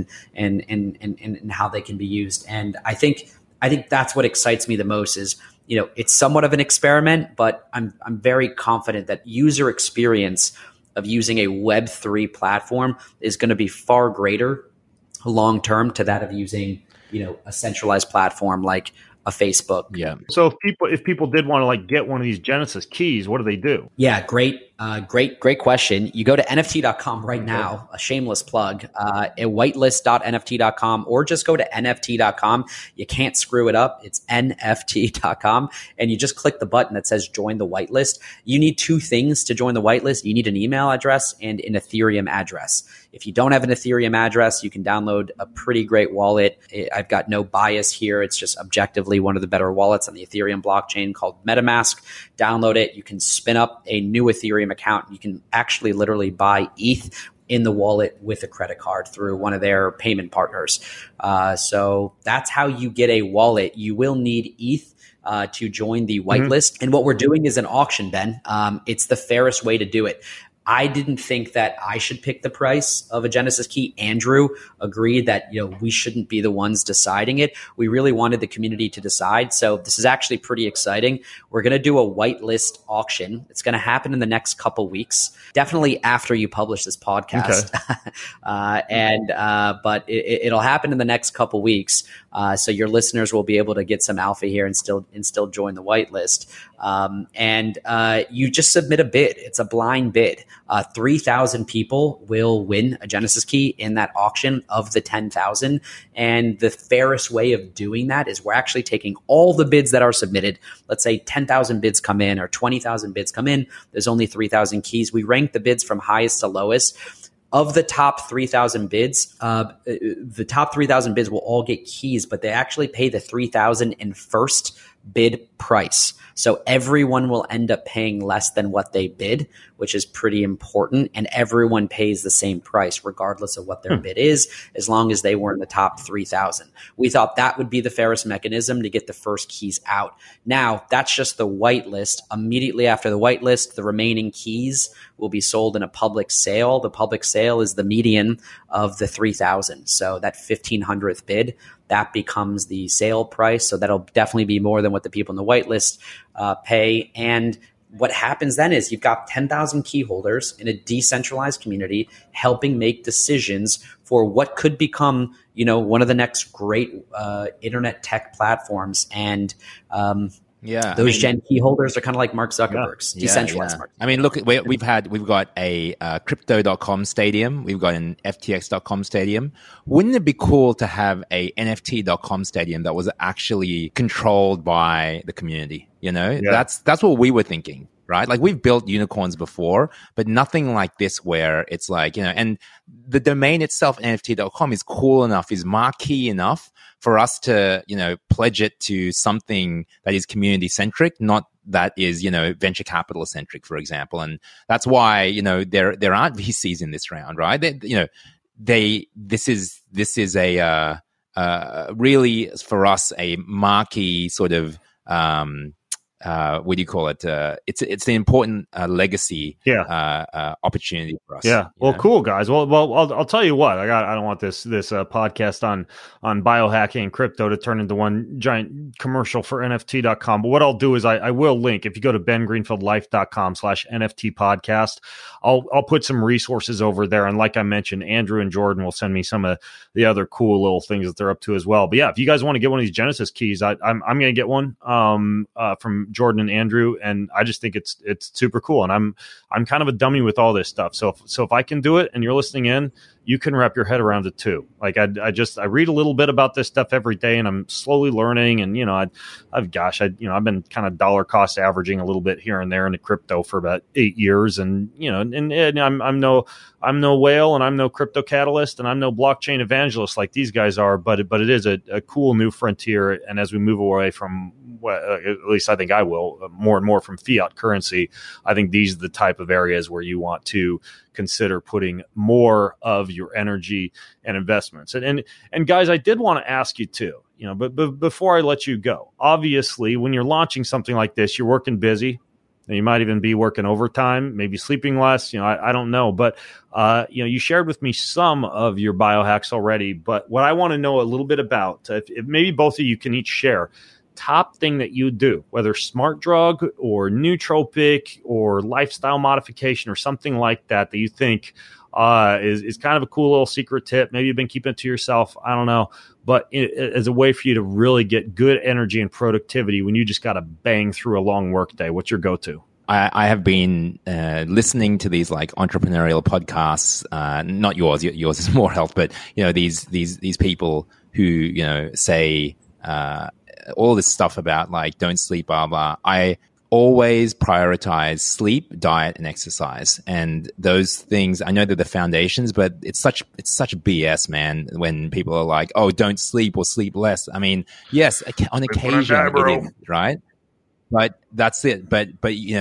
and how they can be used. And I think that's what excites me the most is, it's somewhat of an experiment, but I'm very confident that user experience of using a Web3 platform is going to be far greater long-term to that of using a centralized platform like a Facebook. Yeah. So if people did want to like get one of these Genesis keys, what do they do? Yeah, great question. You go to NFT.com right now, a shameless plug, at whitelist.nft.com, or just go to NFT.com. You can't screw it up. It's NFT.com. And you just click the button that says join the whitelist. You need two things to join the whitelist. You need an email address and an Ethereum address. If you don't have an Ethereum address, you can download a pretty great wallet. I've got no bias here. It's just objectively one of the better wallets on the Ethereum blockchain called MetaMask. Download it. You can spin up a new Ethereum account. You can actually literally buy ETH in the wallet with a credit card through one of their payment partners. So that's how you get a wallet. You will need ETH to join the whitelist. And what we're doing is an auction, Ben. It's the fairest way to do it. I didn't think that I should pick the price of a Genesis key. Andrew agreed that we shouldn't be the ones deciding it. We really wanted the community to decide. So this is actually pretty exciting. We're going to do a whitelist auction. It's going to happen in the next couple weeks, definitely after you publish this podcast. Okay. But it'll happen in the next couple weeks. So your listeners will be able to get some alpha here and still join the whitelist. And you just submit a bid. It's a blind bid. 3,000 people will win a Genesis key in that auction of the 10,000. And the fairest way of doing that is we're actually taking all the bids that are submitted. Let's say 10,000 bids come in or 20,000 bids come in. There's only 3,000 keys. We rank the bids from highest to lowest. Of the top 3,000 bids, the top 3,000 bids will all get keys, but they actually pay the 3,000 in first bid price. So everyone will end up paying less than what they bid, which is pretty important. And everyone pays the same price, regardless of what their bid is, as long as they were in the top 3,000. We thought that would be the fairest mechanism to get the first keys out. Now, that's just the whitelist. Immediately after the whitelist, the remaining keys will be sold in a public sale. The public sale is the median of the 3,000. So that 1,500th bid, that becomes the sale price. So that'll definitely be more than what the people in the whitelist pay. And what happens then is you've got 10,000 key holders in a decentralized community helping make decisions for what could become, one of the next great internet tech platforms. And those Gen key holders are kind of like Mark Zuckerberg's decentralized market. I mean, look, we've got a crypto.com stadium. We've got an FTX.com stadium. Wouldn't it be cool to have a NFT.com stadium that was actually controlled by the community? That's what we were thinking, right? Like, we've built unicorns before, but nothing like this where it's like, and the domain itself, NFT.com, is cool enough, is marquee enough for us to, pledge it to something that is community centric, not that is, venture capital centric, for example. And that's why, there aren't VCs in this round, right? This is a really, for us, a marquee sort of, what do you call it? It's an important legacy opportunity for us. Yeah. Well, cool, guys. Well, I'll tell you what. I don't want this podcast on biohacking and crypto to turn into one giant commercial for NFT.com. But what I'll do is I will link, if you go to bengreenfieldlife.com/NFT podcast, I'll put some resources over there. And like I mentioned, Andrew and Jordan will send me some of the other cool little things that they're up to as well. But yeah, if you guys want to get one of these Genesis keys, I'm going to get one from Jordan and Andrew, and I just think it's super cool. And I'm kind of a dummy with all this stuff. So if I can do it and you're listening in, you can wrap your head around it too. Like I read a little bit about this stuff every day, and I'm slowly learning. And I've been kind of dollar cost averaging a little bit here and there into crypto for about 8 years, and I'm no whale, and I'm no crypto catalyst, and I'm no blockchain evangelist like these guys are. But it is a cool new frontier, and as we move away from, at least I think I will, more and more from fiat currency, I think these are the type of areas where you want to consider putting more of your energy and investments. And guys, I did want to ask you too, but before I let you go, obviously when you're launching something like this, you're working busy, and you might even be working overtime, maybe sleeping less, I don't know. But, you shared with me some of your biohacks already, but what I want to know a little bit about, if maybe both of you can each share, top thing that you do, whether smart drug or nootropic or lifestyle modification or something like that you think is kind of a cool little secret tip. Maybe you've been keeping it to yourself. I don't know. But as a way for you to really get good energy and productivity when you just got to bang through a long work day, what's your go-to? I have been listening to these like entrepreneurial podcasts, not yours. Yours is more health, but these people who say all this stuff about like don't sleep, blah blah. I always prioritize sleep, diet, and exercise, and those things. I know they're the foundations, but it's such BS, man. When people are like, "Oh, don't sleep or sleep less." I mean, yes, on occasion it is, right? But that's it. But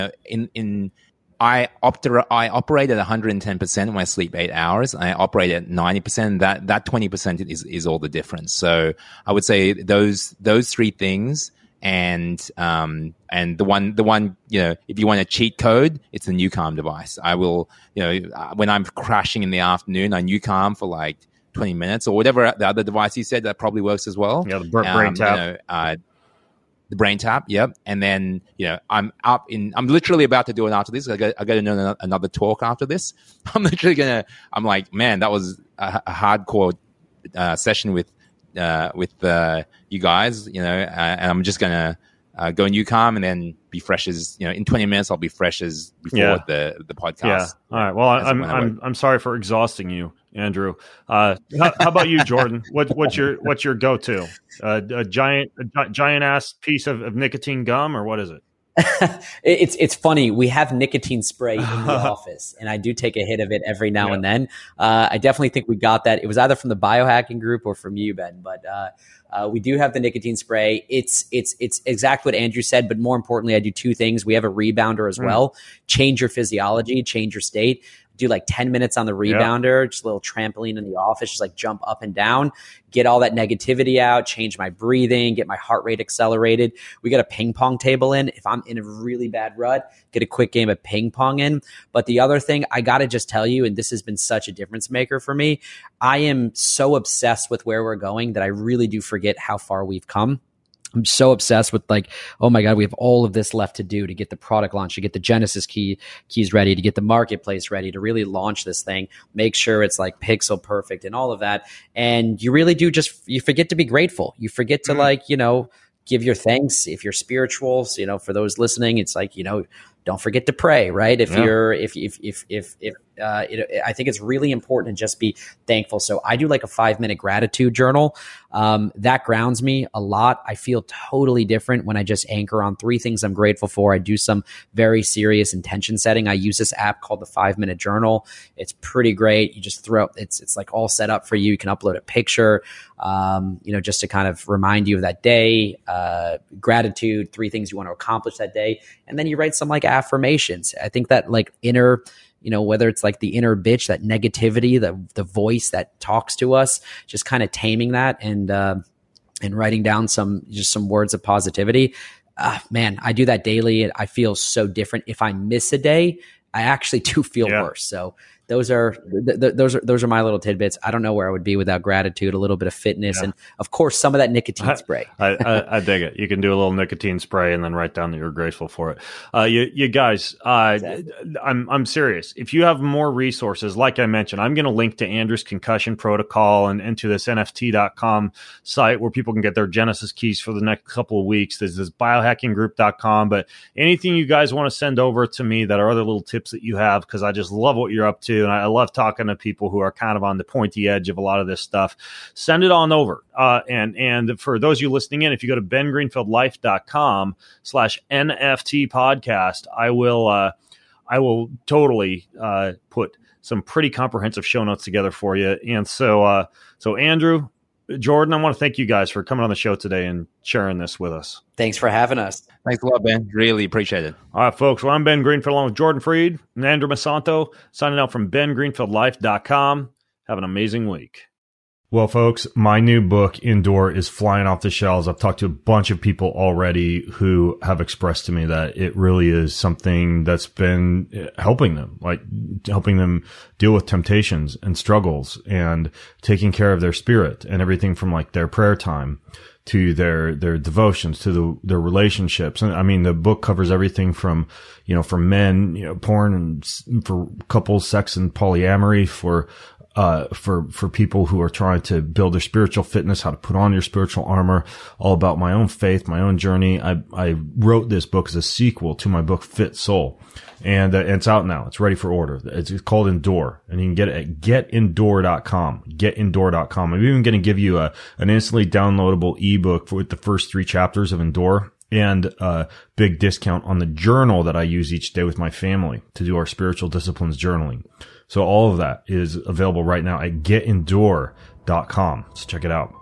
I operate at 110% when I sleep 8 hours. I operate at 90%. That 20% is all the difference. So I would say those three things, and the one if you want a cheat code, it's the NuCalm device. I will when I'm crashing in the afternoon, I NuCalm for like 20 minutes or whatever the other device you said that probably works as well. Yeah, the brain tap. The brain tap, yep. And then, I'm literally about to do it after this. I got to do another talk after this. I'm like, man, that was a hardcore session with you guys, and I'm just going to go in NuCalm and then be fresh as, in 20 minutes, I'll be fresh as before the podcast. Yeah. All right. Well, I'm sorry for exhausting you, Andrew. How about you, Jordan? What's your go-to? A giant ass piece of nicotine gum, or what is it? It's funny. We have nicotine spray in the office, and I do take a hit of it every now and then. I definitely think we got that. It was either from the biohacking group or from you, Ben. But we do have the nicotine spray. It's exactly what Andrew said, but more importantly, I do two things. We have a rebounder as well. Change your physiology, change your state. Do like 10 minutes on the rebounder, just a little trampoline in the office, just like jump up and down, get all that negativity out, change my breathing, get my heart rate accelerated. We got a ping pong table in. If I'm in a really bad rut, get a quick game of ping pong in. But the other thing, I got to just tell you, and this has been such a difference maker for me, I am so obsessed with where we're going that I really do forget how far we've come. I'm so obsessed with like, oh my God, we have all of this left to do to get the product launch, to get the Genesis keys ready, to get the marketplace ready, to really launch this thing, make sure it's like pixel perfect and all of that. And you really do you forget to be grateful. You forget to like, give your thanks. If you're spiritual, so, for those listening, it's like, don't forget to pray, right? I think it's really important to just be thankful. So I do like a 5-minute gratitude journal. That grounds me a lot. I feel totally different when I just anchor on 3 things I'm grateful for. I do some very serious intention setting. I use this app called the 5-Minute Journal. It's pretty great. You just it's like all set up for you. You can upload a picture, just to kind of remind you of that day, gratitude, 3 things you want to accomplish that day. And then you write some like affirmations. I think that like inner, whether it's like the inner bitch, that negativity, the voice that talks to us, just kind of taming that and writing down some words of positivity. Man, I do that daily. I feel so different. If I miss a day, I actually do feel worse. So those are my little tidbits. I don't know where I would be without gratitude, a little bit of fitness, and of course some of that nicotine spray. I dig it. You can do a little nicotine spray and then write down that you're grateful for it. You guys, exactly. I'm serious. If you have more resources, like I mentioned, I'm going to link to Andrew's concussion protocol and to this NFT.com site where people can get their Genesis keys for the next couple of weeks. There's this biohackinggroup.com, but anything you guys want to send over to me that are other little tips that you have, because I just love what you're up to. And I love talking to people who are kind of on the pointy edge of a lot of this stuff. Send it on over. And for those of you listening in, if you go to bengreenfieldlife.com/NFT podcast, I will totally put some pretty comprehensive show notes together for you. And so Andrew, Jordan, I want to thank you guys for coming on the show today and sharing this with us. Thanks for having us. Thanks a lot, Ben. Really appreciate it. All right, folks. Well, I'm Ben Greenfield along with Jordan Freed and Andrew Masanto, signing out from bengreenfieldlife.com. Have an amazing week. Well, folks, my new book, Endure, is flying off the shelves. I've talked to a bunch of people already who have expressed to me that it really is something that's been helping them deal with temptations and struggles and taking care of their spirit and everything from like their prayer time to their devotions, to their relationships. And I mean, the book covers everything from, for men, porn, and for couples, sex and polyamory, for people who are trying to build their spiritual fitness, how to put on your spiritual armor, all about my own faith, my own journey. I wrote this book as a sequel to my book, Fit Soul. And it's out now. It's ready for order. It's called Endure, and you can get it at getendure.com, getendure.com. I'm even going to give you an instantly downloadable ebook with the first 3 chapters of Endure, and a big discount on the journal that I use each day with my family to do our spiritual disciplines journaling. So all of that is available right now at getendure.com. Let's check it out.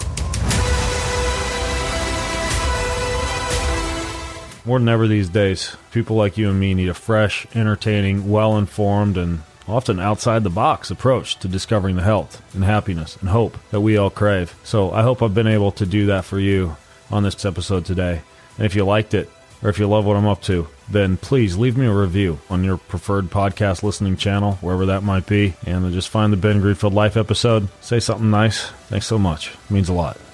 More than ever these days, people like you and me need a fresh, entertaining, well-informed, and often outside-the-box approach to discovering the health and happiness and hope that we all crave. So I hope I've been able to do that for you on this episode today. And if you liked it, or if you love what I'm up to, then please leave me a review on your preferred podcast listening channel, wherever that might be, and then just find the Ben Greenfield Life episode. Say something nice. Thanks so much. It means a lot.